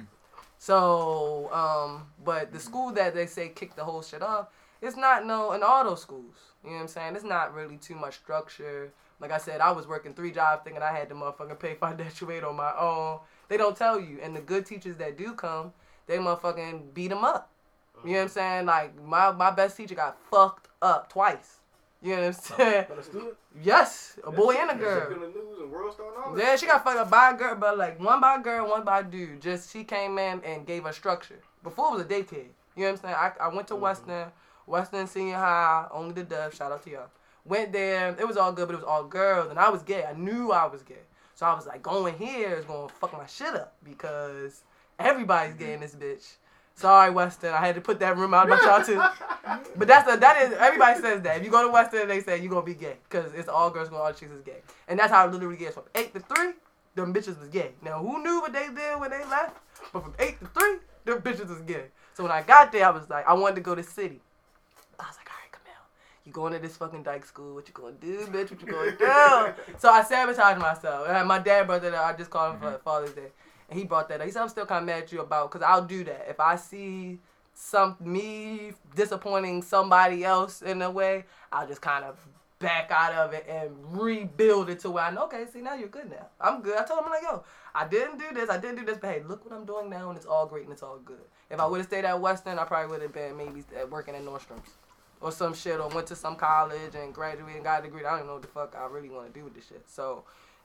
So, um, but the school that they say kicked the whole shit off, it's not no, in all those schools, you know what I'm saying? It's not really too much structure. Like I said, I was working three jobs thinking I had to motherfucking pay financial aid on my own. They don't tell you. And the good teachers that do come, they motherfucking beat them up. You know what I'm saying? Like, my, my best teacher got fucked up twice. You know what I'm saying? But a student? Yes, a boy and a girl. In the news and World Star and all that. Yeah, she got fucked up by a girl, but like one by a girl, one by a dude. Just she came in and gave her structure. Before it was a daycare. You know what I'm saying? I, I went to mm-hmm. Western, Western Senior High, only the Dove, shout out to y'all. Went there, it was all good, but it was all girls, and I was gay. I knew I was gay. So I was like, going here is going to fuck my shit up because everybody's gay in this bitch. Sorry, Western. I had to put that room out about y'all too. But that's a, that is, everybody says that. If you go to Western, they say you're going to be gay. Because it's all girls going, all chicks is gay. And that's how it literally gets. From eight to three, them bitches was gay. Now, who knew what they did when they left? But from eight to three, them bitches was gay. So when I got there, I was like, I wanted to go to city. I was like, all right, Camille, you going to this fucking dyke school. What you going to do, bitch? What you going to do? So I sabotaged myself. And my dad brother, I just called him for Father's Day. And he brought that up. He said, I'm still kind of mad at you about, because I'll do that. If I see some me disappointing somebody else in a way, I'll just kind of back out of it and rebuild it to where I know, okay, see, now you're good now. I'm good. I told him, I'm like, yo, I didn't do this. I didn't do this. But, hey, look what I'm doing now, and it's all great and it's all good. If I would have stayed at Western, I probably would have been maybe working at Nordstrom's or some shit, or went to some college and graduated and got a degree. I don't even know what the fuck I really want to do with this shit. So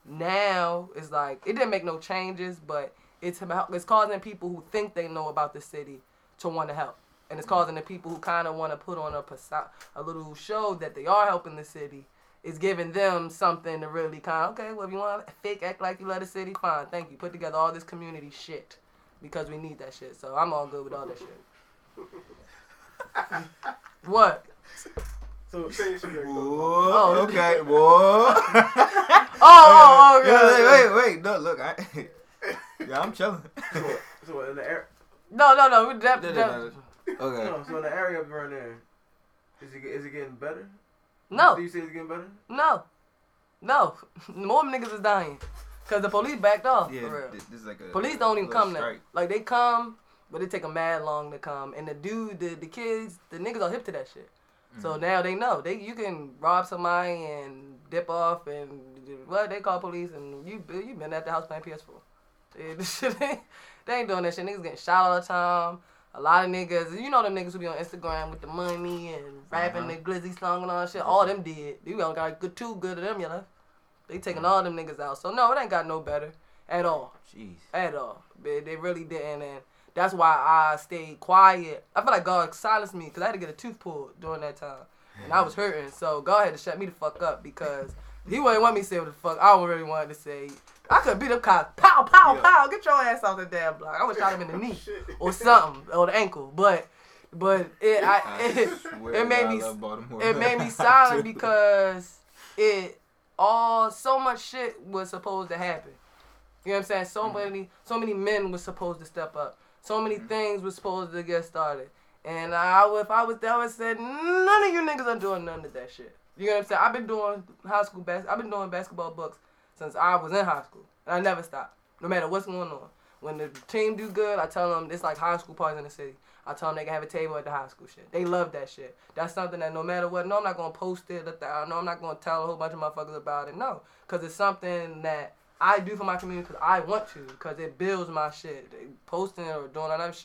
now it's like, it didn't make no changes, but it's about, it's causing people who think they know about the city to want to help. And it's causing the people who kind of want to put on a, a little show that they are helping the city. It's giving them something to really kind of, okay, well, if you want to fake act like you love the city, fine, thank you. Put together all this community shit because we need that shit. So I'm all good with all that shit. What? So, whoa, oh, okay, whoa. oh, oh, okay. Yeah, wait, wait, no, look, I, yeah, I'm chilling. So, so in the air. No, no, no. That, No, that, no, no. Okay. No, so in the area around there, is it is it getting better? No. Do you say it's getting better? No. No. More niggas is dying. Because the police backed off, Yeah, for real. this is like a Police don't even come strike. now. Like, they come, but it take them mad long to come. And the dude, the, the kids, the niggas are hip to that shit. So now they know. They You can rob somebody and dip off and, what, they call police and you you been at the house playing P S four. Yeah, this shit ain't, they ain't doing that shit. Niggas getting shot all the time. A lot of niggas, you know them niggas who be on Instagram with the money and rapping uh-huh. the Glizzy song and all that shit. All them did. You don't got good two good of them, you know. They taking all them niggas out. So no, it ain't got no better at all. Jeez. At all. They, they really didn't, and that's why I stayed quiet. I feel like God silenced me because I had to get a tooth pulled during that time, and I was hurting. So God had to shut me the fuck up because He wouldn't want me to say what the fuck I really wanted to say. I could beat up cops. Pow, pow, yeah. pow. Get your ass off the damn block. I would shot him in the knee or something, or the ankle. But but it I, I it, it made me it made me silent because it all so much shit was supposed to happen. You know what I'm saying? So mm-hmm. many so many men was supposed to step up. So many mm-hmm. things was supposed to get started. And I, if I was there, I would have said, none of you niggas are doing none of that shit. You know what I'm saying? I've been doing high school bas- I've been doing basketball books since I was in high school. And I never stopped, no matter what's going on. When the team do good, I tell them it's like high school parties in the city. I tell them they can have a table at the high school shit. They love that shit. That's something that no matter what, no, I'm not going to post it. No, I'm not going to tell a whole bunch of motherfuckers about it. No, because it's something that I do for my community because I want to, because it builds my shit. They posting it or doing all that shit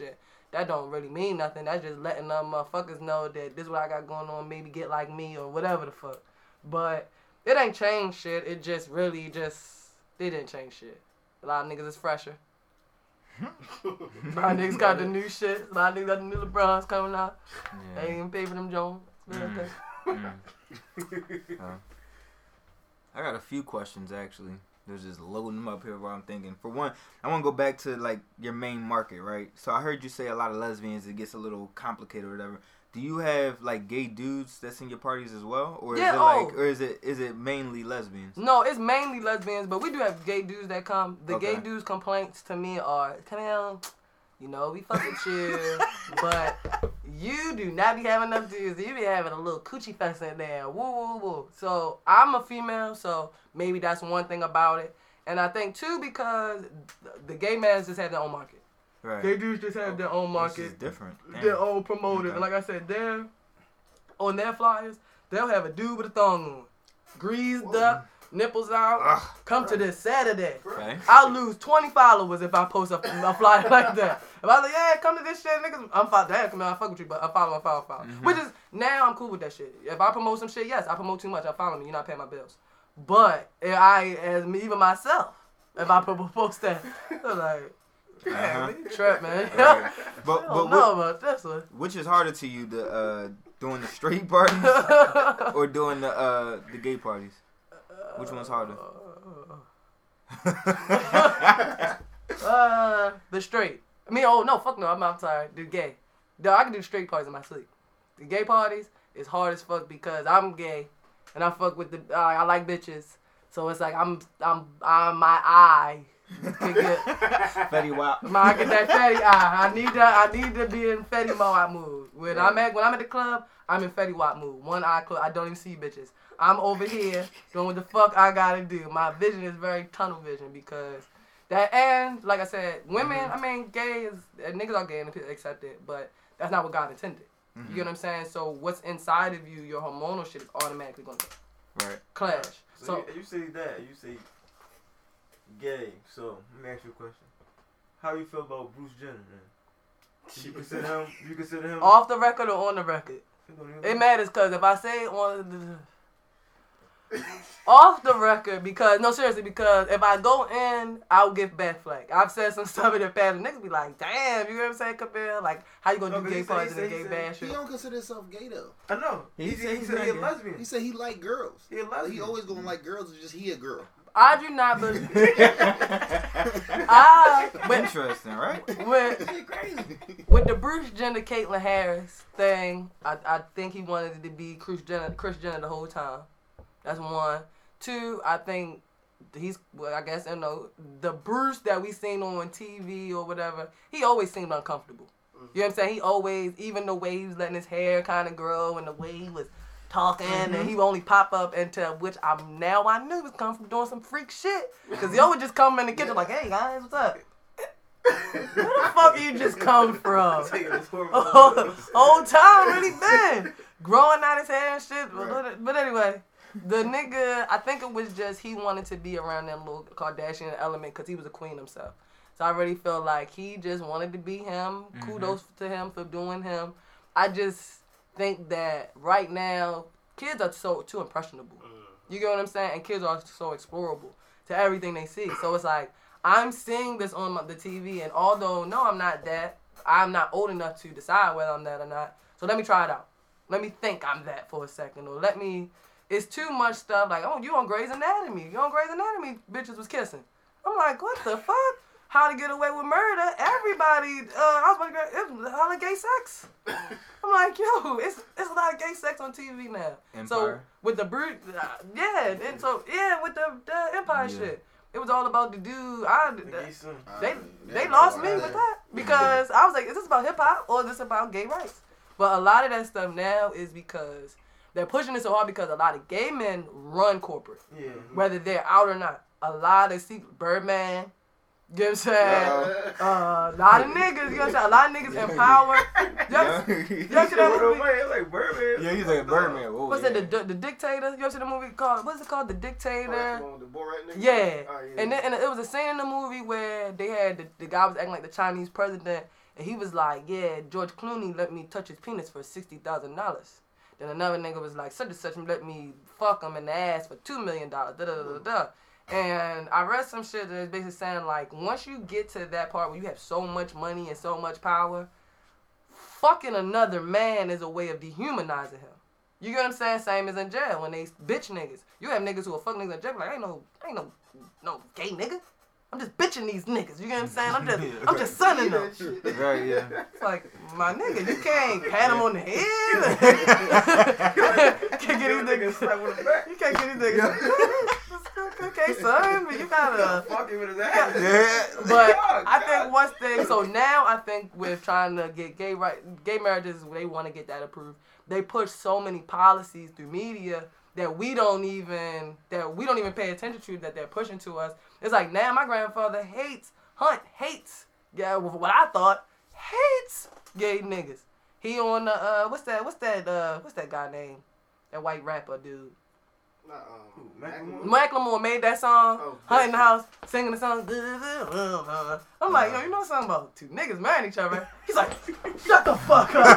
that don't really mean nothing. That's just letting them motherfuckers know that this is what I got going on. Maybe get like me or whatever the fuck. But it ain't changed shit. It just really just, it didn't change shit. A lot of niggas is fresher. A lot of niggas got the new shit. A lot of niggas got the new LeBrons coming out. Yeah. They ain't even pay for them Jones. Mm. Mm. uh, I got a few questions actually. There's just loading them up here while I'm thinking. For one, I want to go back to like your main market, right? So I heard you say a lot of lesbians. It gets a little complicated or whatever. Do you have like gay dudes that's in your parties as well, or Yeah, is it oh. like, or is it is it mainly lesbians? No, it's mainly lesbians, but we do have gay dudes that come. The Okay. gay dudes' complaints to me are, come on, you know, we fuck with you, but you do not be having enough dudes. You be having a little coochie fest in there. Woo, woo, woo. So I'm a female, so maybe that's one thing about it. And I think, too, because the gay mans just have their own market. Right. Gay dudes just have their own market. This is different. Damn. Their own promoter. Okay. And like I said, they're, on their flyers, they'll have a dude with a thong on. Greased Whoa. up, nipples out. Ugh. Come to this Saturday. Okay. I'll lose twenty followers if I post a, a flyer like that. If I was like, yeah, come to this shit, niggas, I'm following. Damn, come on, I fuck with you, but I follow, I follow, I follow. Mhm. Which is, now I'm cool with that shit. If I promote some shit, yes, I promote too much, I follow me, you're not paying my bills. But, if I, as me, even myself, if I post that, I'm like, Uh-huh. man, you trap, man. Right. I But don't but know what, about this one. which is harder to you, the uh, doing the straight parties or doing the uh, the gay parties? Which one's harder? Uh, the straight. I mean, oh no, fuck no, I'm outside. The gay. No, I can do straight parties in my sleep. The gay parties is hard as fuck because I'm gay, and I fuck with the. Uh, I like bitches, so it's like I'm I'm I'm my eye. can get, Fetty Wap. my, I get that fatty eye. I need that. I need to be in Fetty Wap mood. When Yeah. I'm at when I'm at the club, I'm in Fetty Wap mood. One eye closed. I don't even see bitches. I'm over here doing what the fuck I gotta do. My vision is very tunnel vision because that, and like I said, women, Mm-hmm. I mean, gay is, uh, niggas are gay and people accept it, but that's not what God intended. Mhm. You get what I'm saying? So what's inside of you, your hormonal shit is automatically gonna Right. clash. So, So, you, you say that, you say gay. So let me ask you a question. How you feel about Bruce Jenner, man? You consider him? You consider him? off the record or on the record? You don't even It know. matters because if I say it on the off the record, because no seriously, because if I go in, I'll get bad flag. I've said some stuff in the past, and niggas be like, "Damn, you know what I'm saying, Kabir? Like, how you gonna No, do 'cause gay he said- parties he and said- gay he bash?" He don't consider himself gay though. I know. He He, said he he's said he a not gay. lesbian. He said he like girls. He a lesbian. He always gonna like girls. It's just he a girl. I do not believe. I with, Interesting, right? with Shit crazy. with the Bruce Jenner, Caitlyn Harris thing, I I think he wanted it to be Kris Jenner, Kris Jenner the whole time. That's one. Two, I think he's, well, I guess, you know, the Bruce that we seen on T V or whatever, he always seemed uncomfortable. You know what I'm saying? He always, even the way he was letting his hair kind of grow and the way he was talking, Mm-hmm. and he would only pop up into, which I'm now I knew was come from doing some freak shit. Because he always just come in the kitchen like, hey guys, what's up? Where the fuck you just come from? Taking this hormone. Oh, whole time really been growing out his hair and shit. But, Right. but anyway, the nigga, I think it was just he wanted to be around that little Kardashian element because he was a queen himself. So I really feel like he just wanted to be him. Kudos to him for doing him. I just think that right now kids are so too impressionable. You get what I'm saying? And kids are so explorable to everything they see. So it's like I'm seeing this on my, the T V, and although no, I'm not that. I'm not old enough to decide whether I'm that or not. So let me try it out. Let me think I'm that for a second, or let me. It's too much stuff like, oh, you on Grey's Anatomy? You on Grey's Anatomy? Bitches was kissing. I'm like, what the fuck? How to Get Away with Murder? Everybody, uh, I was like, it was a lot of gay sex. I'm like, yo, it's it's a lot of gay sex on T V now. So Empire. with the brute, uh, yeah, and so yeah, with the, the Empire Yeah. shit, it was all about the dude. I The gay son. they Uh, they yeah, lost no, me I- with that because I was like, is this about hip hop or is this about gay rights? But a lot of that stuff now is because they're pushing it so hard because a lot of gay men run corporate, Yeah. whether they're out or not. A lot of see Birdman. You know what I'm saying? Uh, a lot of niggas, you know what I'm saying? A lot of niggas empower. Yeah. You ever see that movie? It's like Birdman. Yeah, he's like a Birdman. Whoa, What's yeah. it, the, the Dictator? You ever see the movie called, what's it called? The Dictator? Oh, the Borat nigga? Yeah. Oh, And then and it was a scene in the movie where they had, the, the guy was acting like the Chinese president, And he was like, yeah, George Clooney let me touch his penis for sixty thousand dollars. Then another nigga was like, such and such let me fuck him in the ass for two million dollars. Da, da, da, da, da. And I read some shit that's basically saying, like, once you get to that part where you have so much money and so much power, fucking another man is a way of dehumanizing him. You get what I'm saying? Same as in jail when they bitch niggas. You have niggas who will fuck niggas in jail like, ain't no, ain't no, no gay nigga. I'm just bitching these niggas. You get what I'm saying? I'm just, I'm just sunning them. Right, yeah. It's like, my nigga, you can't pat him on the head. Can't get these niggas. slap on the back. You can't get these niggas. Okay, son, but you gotta. Fuck him with his ass. Yeah. But Oh, I God. think one thing. So now I think with trying to get gay right, gay marriages, they want to get that approved. They push so many policies through media that we don't even that we don't even pay attention to that they're pushing to us. It's like now my grandfather hates Hunt hates yeah what I thought hates gay niggas. He on the uh what's that what's that uh what's that guy name? That white rapper dude. Uh, um, Macklemore? Macklemore made that song, Oh, Hunt in the House, singing the song. I'm like, yo, you know something about two niggas marrying each other? He's like, shut the fuck up.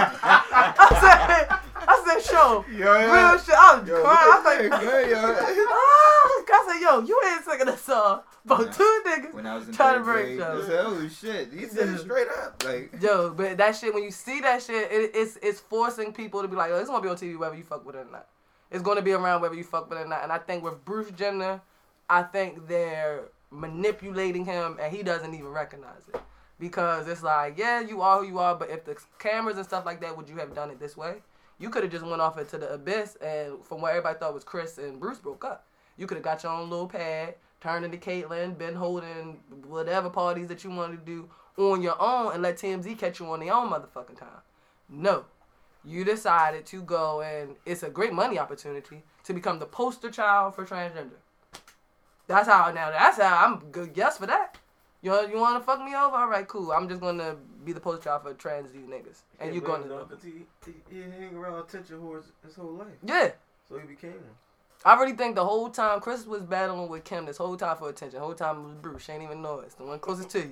I said, I said, show, Yo, real shit. I was Yo, crying. I was like, hey, yo. oh. I said, yo, you ain't singing this song about two niggas When I was in trying to third break each grade, other. I said, oh shit, he said it straight up. Like, Yo, but that shit, when you see that shit, it, it's it's forcing people to be like, yo, it's gonna be on T V whether you fuck with it or not. It's gonna be around whether you fuck with it or not. And I think with Bruce Jenner, I think they're manipulating him and he doesn't even recognize it. Because it's like, yeah, you are who you are, but if the cameras and stuff like that, would you have done it this way? You could have just went off into the abyss and from what everybody thought was Chris and Bruce broke up. You could have got your own little pad, turned into Caitlyn, been holding whatever parties that you wanted to do on your own and let T M Z catch you on their own motherfucking time. No. You decided to go and it's a great money opportunity to become the poster child for transgender. That's how now. That's how I'm good. Yes for that. You know, you want to fuck me over? All right, cool. I'm just gonna be the poster child for trans these niggas, and you gonna. know. He, he, he hang around attention whores his whole life. Yeah. So he became one. I really think the whole time Chris was battling with Kim this whole time for attention. The whole time it was Bruce. She ain't even know it. It's the one closest to you.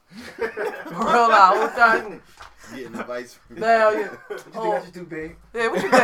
Real life. Whole time. getting advice from you. Now, yeah. What you think Oh. I should do, babe? Yeah, what you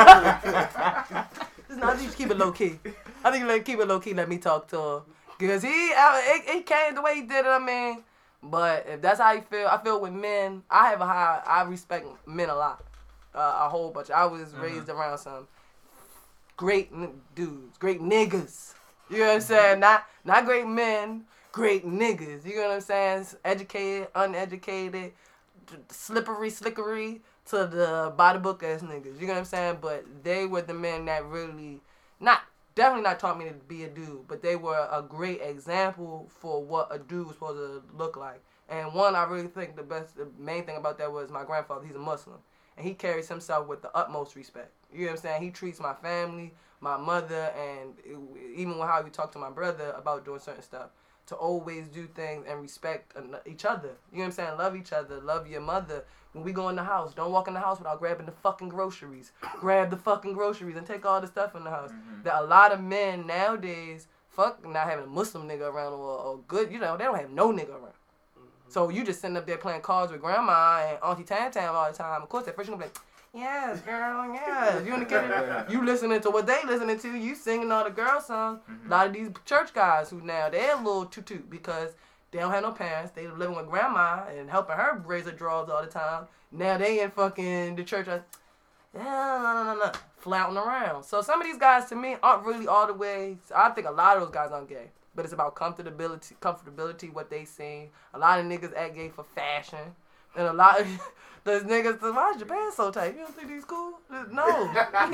think? Listen, I think you should keep it low key. I think you like keep it low key. Let me talk to him because he, I, it, it came the way he did it. I mean, but if that's how you feel, I feel with men. I have a high. I respect men a lot, uh, a whole bunch. I was raised mm-hmm. around some great n- dudes, great niggas. You know what I'm saying? Not not great men, great niggas. You know what I'm saying? Educated, uneducated, slippery, slickery. To the by the book ass niggas, you know what I'm saying? But they were the men that really, not definitely not taught me to be a dude, but they were a great example for what a dude was supposed to look like. And one, I really think the best, the main thing about that was my grandfather. He's a Muslim, and he carries himself with the utmost respect. You know what I'm saying? He treats my family, my mother, and it, even how we talk to my brother about doing certain stuff, to always do things and respect each other. You know what I'm saying? Love each other, love your mother. When we go in the house, don't walk in the house without grabbing the fucking groceries. Grab the fucking groceries and take all the stuff in the house. Mm-hmm. That a lot of men nowadays, fuck not having a Muslim nigga around or, or good, you know, they don't have no nigga around. Mm-hmm. So you just sitting up there playing cards with grandma and Auntie Tam Tam all the time. Of course, at first you're gonna be like, yes, girl, yes. You in the kitchen, you listening to what they listening to, you singing all the girl songs. Mm-hmm. A lot of these church guys who now, they're a little toot-toot because they don't have no parents. They living with grandma and helping her raise her drawers all the time. Now they in fucking the church. Yeah, no, no, no, no, flouting around. So some of these guys to me aren't really all the way. I think a lot of those guys aren't gay, but it's about comfortability, comfortability, what they sing. A lot of niggas act gay for fashion, and a lot of those niggas. Why is your pants so tight? You don't think these cool? No.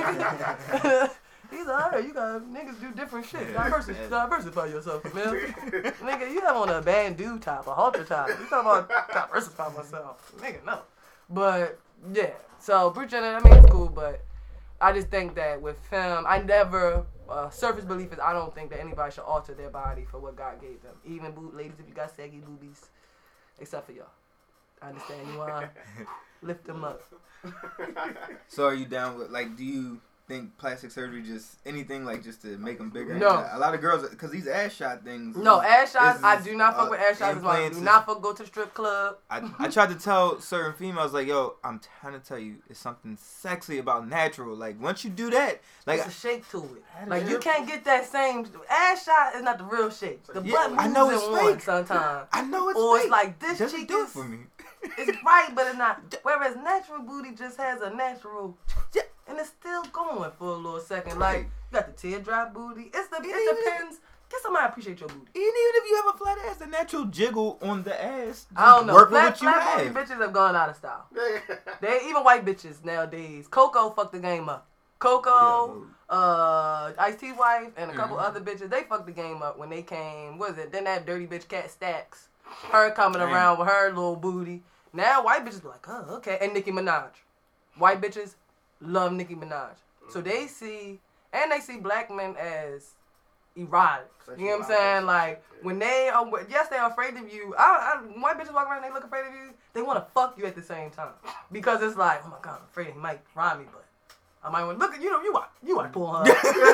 He's alright. You got niggas do different shit. Diversify, diversify yourself, man. Nigga, you have on a bandeau top, a halter top. You talking about diversify myself, nigga? No. But yeah. So Bruce Jenner, I mean, it's cool, but I just think that with him, I never. Uh, surface belief is I don't think that anybody should alter their body for what God gave them. Even boot ladies, if you got saggy boobies, except for y'all. I understand you want to lift them up. So are you down with like? Do you think plastic surgery just anything like just to make them bigger. No. A lot of girls, because these ass shot things. No, ass shots. is- I do not fuck uh, with ass shots. As well. implants Do is- not fuck go to the strip club. I, I tried to tell certain females like, yo, I'm trying to tell you, it's something sexy about natural. Like once you do that, like It's a shake to it. How Like did you you- can't get that same ass shot. Is not the real shake. The Yeah, butt moves I know it's in one fake. sometimes. I know it's Or fake. it's like this Doesn't cheek do it is for me. it's right, but it's not. Whereas natural booty just has a natural, Yeah. and it's still going for a little second. Like Right. you got the teardrop booty. It's the. It It even- depends. Get somebody to appreciate your booty. And even if you have a flat ass, the natural jiggle on the ass. Just I don't know. Work with Flat, what you flat have. booty bitches have gone out of style. They even white bitches nowadays. Coco fucked the game up. Coco, uh, Ice-T wife, and a couple Mhm. other bitches. They fucked the game up when they came. What is it? Then that dirty bitch Cat Stacks. Her coming Damn. around with her little booty. Now white bitches be like, oh, okay. And Nicki Minaj. White bitches love Nicki Minaj. So they see, and they see black men as erotic. You know what I'm saying? Like, when they are, yes, they're afraid of you. I, I, white bitches walk around, they look afraid of you. They want to fuck you at the same time. Because it's like, oh my God, I'm afraid he might rob me, but I might want to look at you know, you watch, you watch Pornhub.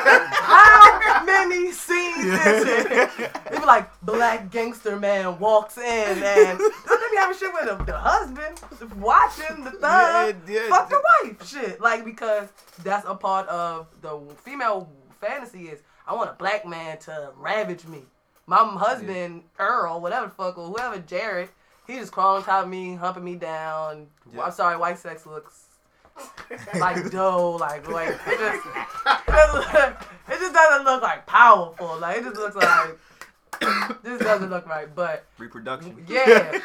How many scenes is it? They be like, black gangster man walks in and they be having shit with the, the husband, watching the thug, Yeah, yeah. fuck the wife, shit. Like, because that's a part of the female fantasy is, I want a black man to ravage me. My husband, Earl, whatever the fuck, or whoever, Jared, he just crawling on top of me, humping me down. Yeah. I'm sorry, white sex looks like dough, like like it just it, doesn't, it just doesn't look like powerful. Like it just looks like this doesn't look right. But Reproduction. yeah,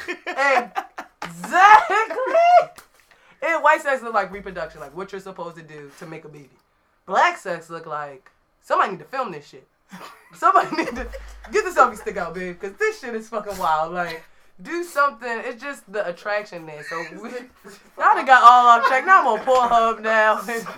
exactly. And white sex look like reproduction, like what you're supposed to do to make a baby. Black sex look like somebody need to film this shit. Somebody need to get the selfie stick out, babe, because this shit is fucking wild. Like. Do something. It's just the attraction there. So we, y'all done got all off track. Now I'm on Pornhub now.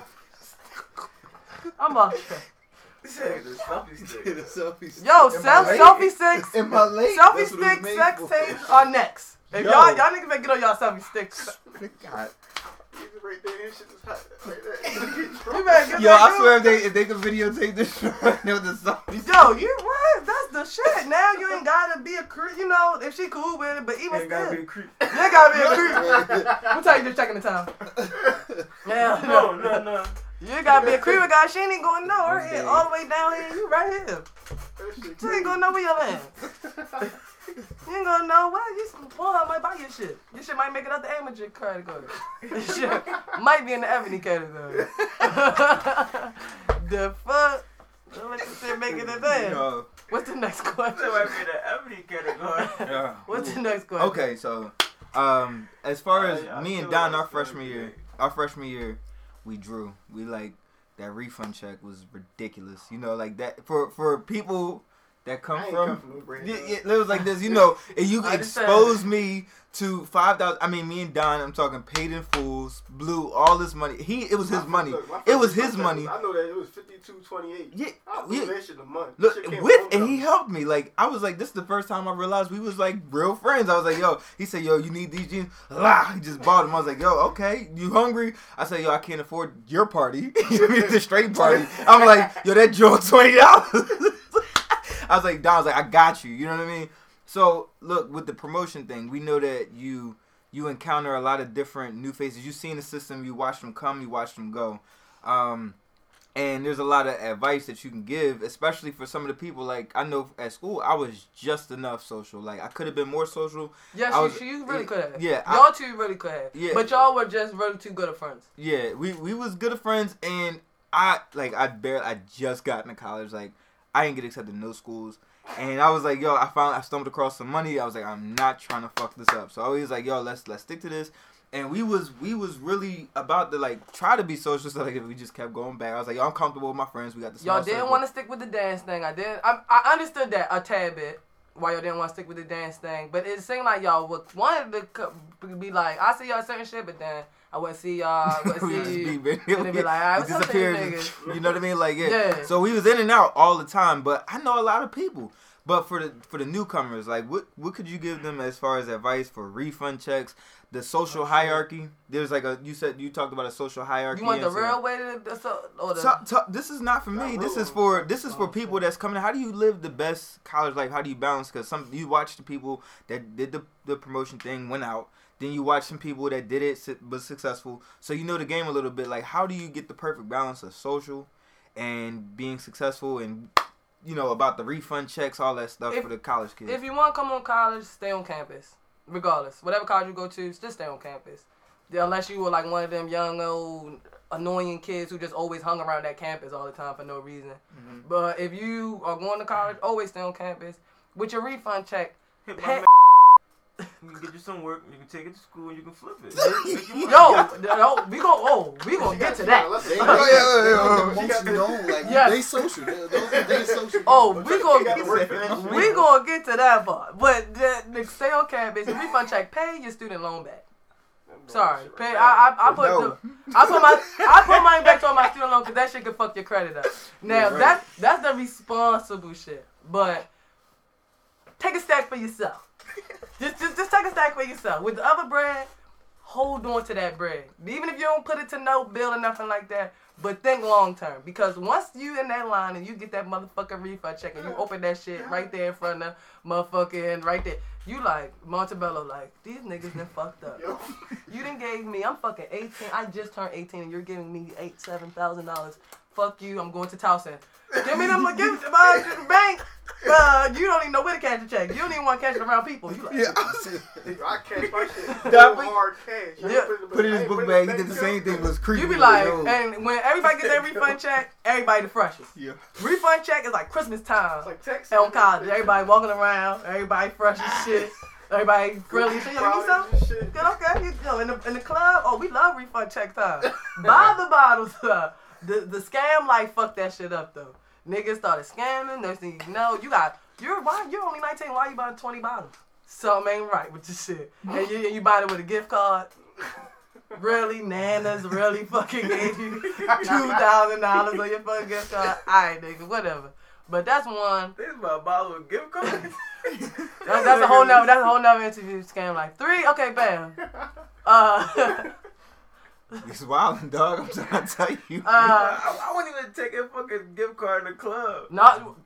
I'm off track. The selfie stick. The selfie stick. Yo, Am I self late? selfie sticks, Am I late? selfie That's what it was stick made sex for. tapes are next. If Yo. y'all y'all niggas better get on y'all selfie sticks. God. Right there, and shit is hot. Right there. You better get Yo, that I good. swear if they if they could videotape this shit right now with the selfie. Yo, you what? That's the shit. Now you ain't gotta be a creep. You know, if she cool with it, but even Ain't still, gotta be a creep. you ain't gotta be a creep. What time you just checking the time? Yeah, No, no, no. You ain't gotta be a creeper guy. She ain't gonna know. Her head all the way down here. You right here. She ain't gonna know where you at. You ain't gonna know what. You Pornhub might buy your shit. Your shit might make it out the amateur category. Your shit might be in the ebony category. The fuck? What you shit making it there? Yo, What's the next That question? might be the ebony category. yeah. What's the next question? Okay, so um, as far as I- I me feel and Don, like our it's gonna freshman be year, big. our freshman year, we drew. We like that refund check was ridiculous. You know, like that for for people that come I ain't from. come from no brand. Yeah, yeah, it was like this, you know, and you I understand. expose me to five thousand. I mean, me and Don, I'm talking paid in fools, blew all this money. He, it was his money. Look, my It was first his contract money. was- I know that it was fifty-two twenty-eight. Yeah, I blew yeah. that shit a month. Look, Shit came with from and he home. helped me. Like I was like, this is the first time I realized we was like real friends. I was like, yo, he said, yo, you need these jeans. Ah, he just bought them. I was like, yo, okay, you hungry? I said, yo, I can't afford your party. The straight party. I'm like, yo, that joint twenty dollars. I was like, Don, I was like, I got you. You know what I mean? So look, with the promotion thing, we know that you you encounter a lot of different new faces. You seen the system. You watch them come. You watch them go. Um, and there's a lot of advice that you can give, especially for some of the people. Like I know at school, I was just enough social. Like I could have been more social. Yes, I you, was- you really could have. Yeah, I- Y'all two really could have. Yeah. But y'all were just really too good of friends. Yeah, we we was good of friends, and I like I barely I just got into college. Like I didn't get accepted in no schools, and I was like, yo, I found I stumbled across some money. I was like, I'm not trying to fuck this up. So I was like, yo, let's let's stick to this. And we was we was really about to like try to be social. So like we just kept going back. I was like, yo, I'm comfortable with my friends. We got the small Y'all didn't circle. want to stick with the dance thing. I did. I, I understood that a tad bit. Why y'all didn't want to stick with the dance thing, but it seemed like y'all would wanted to co- be like, I see y'all certain shit, but then I wouldn't see y'all. I wouldn't We just see you. be- And they be like, alright, he what's up to these disappeared. niggas? You know what I mean? Like, yeah. Yeah. So he was in and out all the time, but I know a lot of people. But for the for the newcomers, like, what what could you give them as far as advice for refund checks, the social hierarchy? There's like a you said you talked about a social hierarchy. You want the and so- real way to the, so, or the Ta- ta- this is not for me. Not This real. is for this is for Oh, people okay. that's coming. How do you live the best college life? How do you balance? Because some you watch the people that did the, the promotion thing, went out. Then you watch some people that did it su- was successful. So you know the game a little bit. Like, how do you get the perfect balance of social and being successful and you know about the refund checks, all that stuff If- for the college kids? If you want to come on college, stay on campus. Regardless. Whatever college you go to, just stay on campus. Yeah, unless you were like one of them young, old, annoying kids who just always hung around that campus all the time for no reason. Mhm. But if you are going to college, always stay on campus. With your refund check, Hit my Pay- man. You can get you some work, you can take it to school, and you can flip it. Make your money. yo, yo, we gon' oh, we gonna get to that. They, Oh, yeah, yeah, yeah. they, the most known, like, Yes. they social. They, those, they social. Oh, But we you gonna gotta get work for that. we gonna get to that part. But the, the stay on campus. Your refund check, pay your student loan back. Sorry, pay. I I, I put No. the, I put my I put money back on my student loan because that shit could fuck your credit up. Now Yeah, right. that that's the responsible shit. But take a stack for yourself. Just, just just take a stack for yourself. With the other bread, hold on to that bread. Even if you don't put it to no bill or nothing like that, but think long term. Because once you in that line and you get that motherfucking refund check and you open that shit right there in front of motherfucking right there, you like Montebello like these niggas done fucked up. Yo. You done gave me, I'm fucking eighteen. I just turned eighteen and you're giving me eight, seven thousand dollars. Fuck you. I'm going to Towson. Give me them. Give it uh, to the bank. Uh, you don't even know where to cash the check. You don't even want to cash it around people. You like, Yeah, I was- I cash my shit. That- Hard cash. I Yeah. the- put in his I book put bag. it He did the back same up. thing. Was creepy. you be like, Yo. and when everybody get their refund check, everybody the freshest. Yeah. Refund check is like Christmas time. It's like Texas. On college, everybody walking around, everybody fresh as shit, everybody friendly. So, you know, you Flowers and shit. good, okay, you know, in the in the club, oh, we love refund check time. Buy the bottles. Uh, the the scam life fucked that shit up though. Niggas started scamming. Next thing you know, you got you're why you're only nineteen. Why you buying twenty bottles? Something ain't right with your shit. And you you buying it with a gift card. Really, Nana's really fucking gave you two thousand dollars on your fucking gift card. Alright, nigga, whatever. But that's one. This is my bottle of gift cards. That's, that's a whole nother. That's a whole nother interview scam. Like three, okay, bam. Uh, It's wild, dog. I'm trying to tell you. uh, I, I wouldn't even take a fucking gift card in the club. not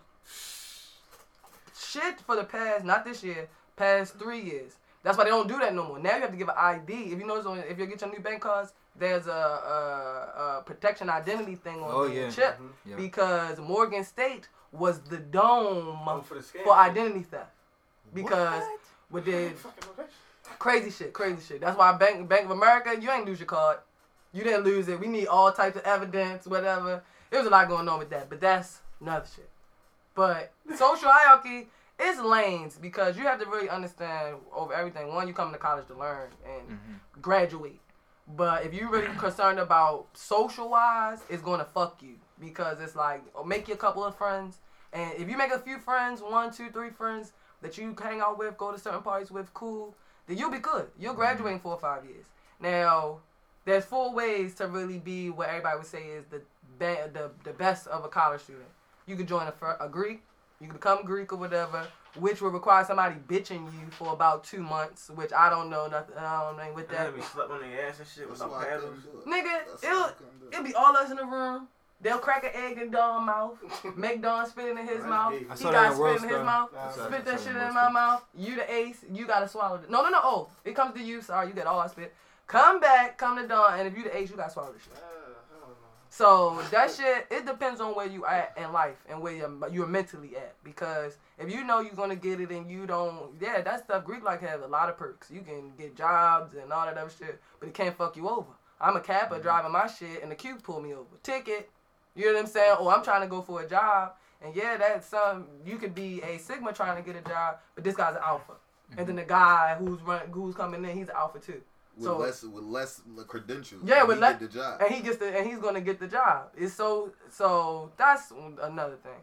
shit for the past, not this year, past three years. That's why they don't do that no more. Now you have to give an I D. If you notice, on, if you get your new bank cards, there's a, a, a protection identity thing on Oh, the yeah. chip Yeah. because Morgan State was the dome Oh, for the scam. for identity theft because with the Fucking know that shit. crazy shit, crazy shit. That's why Bank Bank of America, you ain't lose your card. You didn't lose it. We need all types of evidence, whatever. There was a lot going on with that, but that's another shit. But social hierarchy is lanes because you have to really understand over everything. One, you come to college to learn and Mhm. graduate. But if you're really concerned about social wise, it's gonna fuck you because it's like oh, make you a couple of friends, and if you make a few friends, one, two, three friends that you hang out with, go to certain parties with, cool, then you'll be good. You'll graduate in four or five years. Now, there's four ways to really be what everybody would say is the be- the the best of a college student. You could join a, fir- a Greek, you can become Greek or whatever, which will require somebody bitching you for about two months, which I don't know nothing. I don't know with They that. had me slept on their ass and shit with That's no why I paddles. couldn't do it. Nigga, That's why I it'll couldn't do it. it'll be all us in the room. They'll crack an egg in Don's mouth, make Don spit it in his That's mouth. deep. He I saw that got in spit World in his Star. mouth. Nah, Sorry, Spit I that saw shit that in in World my Star. mouth. You the ace. You gotta swallow it. No, no, no. Oh, it comes to you. Sorry, you get all I spit. Come back, come to Don, and if you the ace, you gotta swallow the shit. Uh, I don't know. So that shit, it depends on where you at in life and where you're, you're mentally at. Because if you know you're gonna get it and you don't, yeah, that stuff Greek like has a lot of perks. You can get jobs and all that other shit, but it can't fuck you over. I'm a capper driving my shit and the Q pulled me over. Ticket. You know what I'm saying? Or I'm trying to go for a job, and yeah, that's some. You could be a Sigma trying to get a job, but this guy's an alpha. And then the guy who's run, who's coming in, he's an alpha too. With So- less with less credentials. Yeah, and with he le- get the job. and he gets the and he's gonna get the job. It's so so that's another thing.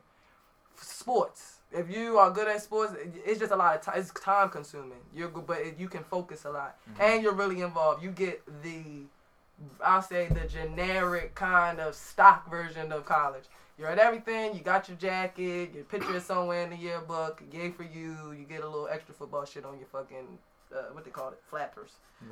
Sports. If you are good at sports, it's just a lot of time. It's time consuming. You're good, but it, you can focus a lot, and you're really involved. You get the I'll say the generic kind of stock version of college. You're at everything. You got your jacket. Your picture is somewhere in the yearbook. Yay for you. You get a little extra football shit on your fucking, uh, what they call it, flappers.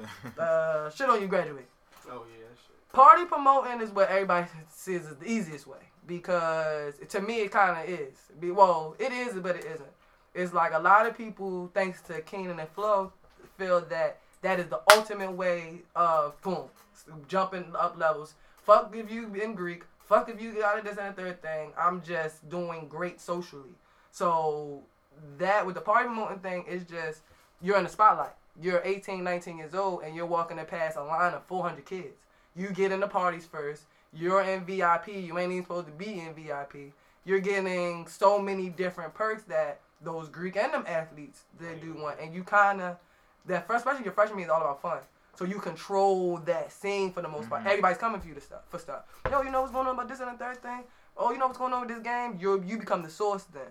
uh, shit on you graduate. Oh yeah, that shit. Party promoting is what everybody says is the easiest way because to me it kind of is. Be, well, it is, but it isn't. It's like a lot of people, thanks to Keenan and Flo, feel that that is the ultimate way of boom, jumping up levels. Fuck if you in Greek. Fuck if you got it, this and the third thing. I'm just doing great socially. So that with the party promoting thing is just you're in the spotlight. You're eighteen, nineteen years old and you're walking to past a line of four hundred kids. You get in the parties first. You're in V I P. You ain't even supposed to be in V I P. You're getting so many different perks that those Greek and them athletes, they do want. And you kind of, that first, especially your freshman year is all about fun. So you control that scene for the most part. Mhm. Everybody's coming for you to stuff, for stuff. Yo, you know what's going on about this and the third thing? Oh, you know what's going on with this game? You you become the source then.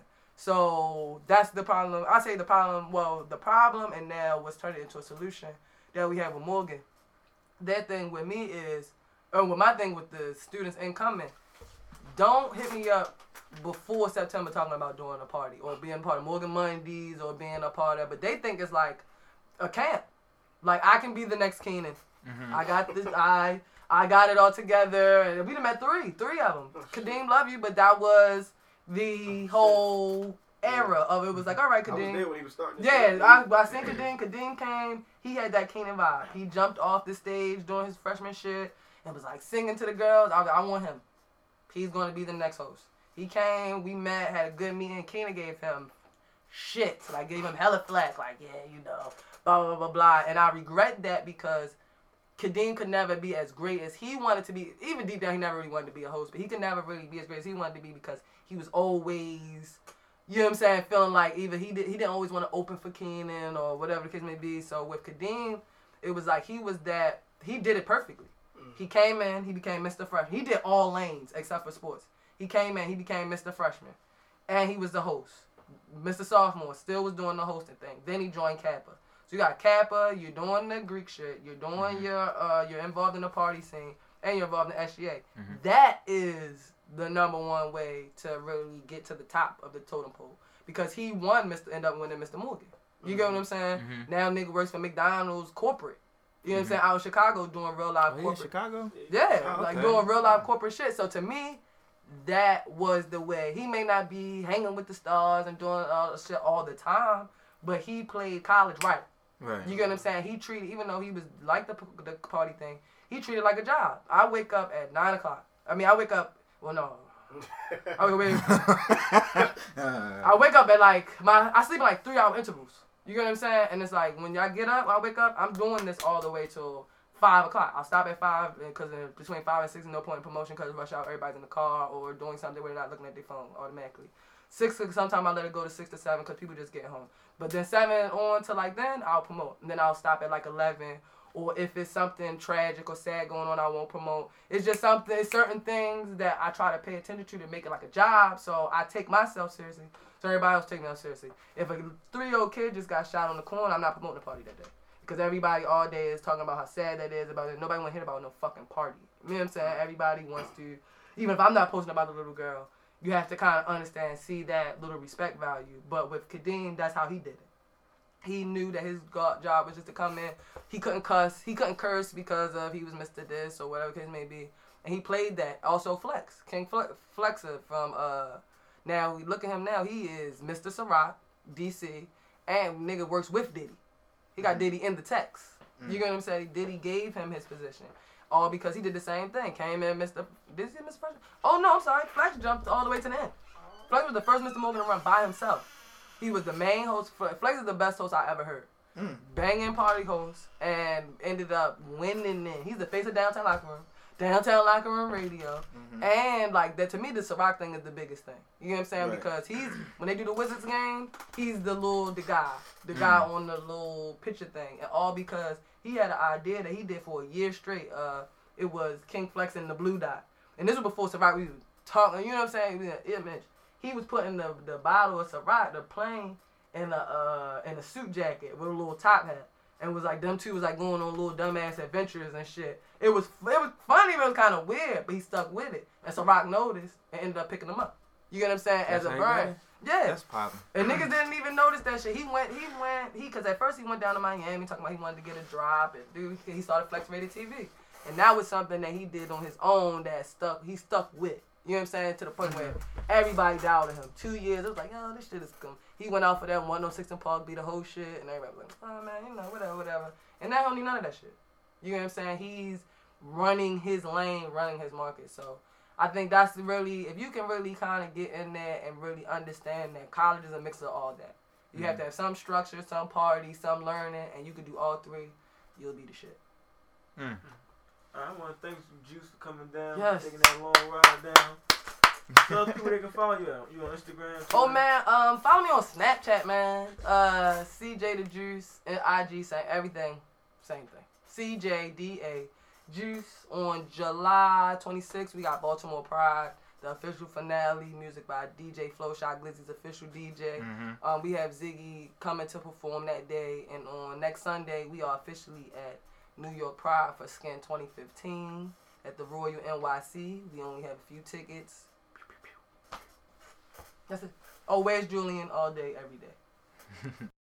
So that's the problem. I say the problem, well, the problem and now what's turned into a solution that we have with Morgan. That thing with me is, or with my thing with the students incoming, don't hit me up before September talking about doing a party or being a part of Morgan Mondays or being a part of, but they think it's like a camp. Like I can be the next Keenan. Mhm. I got this. I I got it all together, and we done met three, three of them. Kadeem, love you, but that was the whole era of it. Was like, all right, I was Kadeem. there when he was starting. Yeah, I, I seen Kadeem. Kadeem came. He had that Keenan vibe. He jumped off the stage doing his freshman shit and was like singing to the girls. I was like, I want him. He's going to be the next host. He came. We met. Had a good meeting. Keenan gave him shit. Like gave him hella flack. Like yeah, you know, blah blah blah blah. And I regret that because Kadeem could never be as great as he wanted to be. Even deep down, he never really wanted to be a host, but he could never really be as great as he wanted to be because he was always, you know what I'm saying, feeling like either he did he didn't always want to open for Keenan or whatever the case may be. So with Kadeem, it was like he was that he did it perfectly. He came in, he became Mister Freshman. He did all lanes except for sports. He came in, he became Mister Freshman, and he was the host. Mister Sophomore still was doing the hosting thing. Then he joined Kappa. So you got Kappa, you're doing the Greek shit, you're doing mm-hmm. your, uh, you're involved in the party scene, and you're involved in the S G A. Mm-hmm. That is the number one way to really get to the top of the totem pole. Because he won, Mister end up winning Mister Morgan. You mm-hmm. get what I'm saying? Mm-hmm. Now nigga works for McDonald's corporate. You know mm-hmm. what I'm saying? Out in Chicago doing real life oh, corporate. Yeah, Chicago? Yeah, oh, like okay. doing real life corporate shit. So to me, that was the way. He may not be hanging with the stars and doing all the shit all the time, but he played college right. Right. You get what I'm saying? He treated, even though he was like the the party thing, he treated it like a job. I wake up at nine o'clock. I mean, I wake up. Well, no. I wake, I wake up at like my. I sleep in like three hour intervals. You get what I'm saying? And it's like when y'all get up, I wake up. I'm doing this all the way till five o'clock. I'll stop at five because between five and six, no point in promotion because rush hour. Everybody's in the car or doing something where they're not looking at their phone automatically. Six, sometimes I let it go to six to seven because people just get home. But then seven on to like then, I'll promote. And then I'll stop at like eleven. Or if it's something tragic or sad going on, I won't promote. It's just something, it's certain things that I try to pay attention to to make it like a job. So I take myself seriously. So everybody else take me seriously. If a three-year-old kid just got shot on the corner, I'm not promoting the party that day. Because everybody all day is talking about how sad that is. About it. Nobody want to hear about no fucking party. You know what I'm saying? Everybody wants to, even if I'm not posting about the little girl, you have to kind of understand, see that little respect value. But with Kadeem, that's how he did it. He knew that his job was just to come in. He couldn't cuss. He couldn't curse because of he was Mister This or whatever the case may be. And he played that. Also Flex. King Flex, Flexer from, uh, now we look at him now. He is Mister Ciroc, D C, and nigga works with Diddy. He got mm. Diddy in the text. Mm. You get what I'm saying? Diddy gave him his position. All because he did the same thing. Came in Mister Did he Mister Freshman? Oh, no, I'm sorry. Flex jumped all the way to the end. Flex was the first Mister Morgan to run by himself. He was the main host. Flex is the best host I ever heard. Mm. Banging party host and ended up winning it. He's the face of Downtown Locker Room. Downtown Locker Room Radio. Mm-hmm. And like that to me, the Ciroc thing is the biggest thing. You know what I'm saying? Right. Because he's, when they do the Wizards game, he's the little, the guy. The mm. guy on the little picture thing. And all because he had an idea that he did for a year straight. Uh, it was King Flex and the Blue Dot. And this was before Ciroc, we was talking, you know what I'm saying? Image. He was putting the, the bottle of Ciroc, the plane, in a uh, in a suit jacket with a little top hat. and was like them two was like going on little dumbass adventures and shit. It was it was funny, but it was kind of weird. But he stuck with it, and so Rock noticed and ended up picking him up. You get what I'm saying? That's As a how you brand, yeah. That's popping. And niggas didn't even notice that shit. He went, he went, he, cause at first he went down to Miami talking about he wanted to get a drop, and dude, he started Flex Rated T V, and that was something that he did on his own that stuck, he stuck with. You know what I'm saying? To the point where everybody doubted him. Two years, it was like, yo, this shit is cool. He went out for that one oh six and Park, be the whole shit, and everybody was like, oh man, you know, whatever, whatever. And now he don't need none of that shit. You know what I'm saying? He's running his lane, running his market. So I think that's really, if you can really kind of get in there and really understand that college is a mix of all that. You mm-hmm. have to have some structure, some party, some learning, and you can do all three. You'll be the shit. Mm. I want to thank Juice for coming down, yes. taking that long ride down. Tell people they can follow you out. You on Instagram? Twitter? Oh man, um, follow me on Snapchat, man. Uh, C J the Juice and I G, same everything, same thing. C J D A Juice. On July twenty-sixth, we got Baltimore Pride, the official finale, music by D J Flowshot, Glizzy's official D J. Mm-hmm. Um, we have Ziggy coming to perform that day, and on next Sunday, we are officially at New York Pride for Skin twenty fifteen at the Royal N Y C. We only have a few tickets. That's it. Oh, where's Julian all day, every day?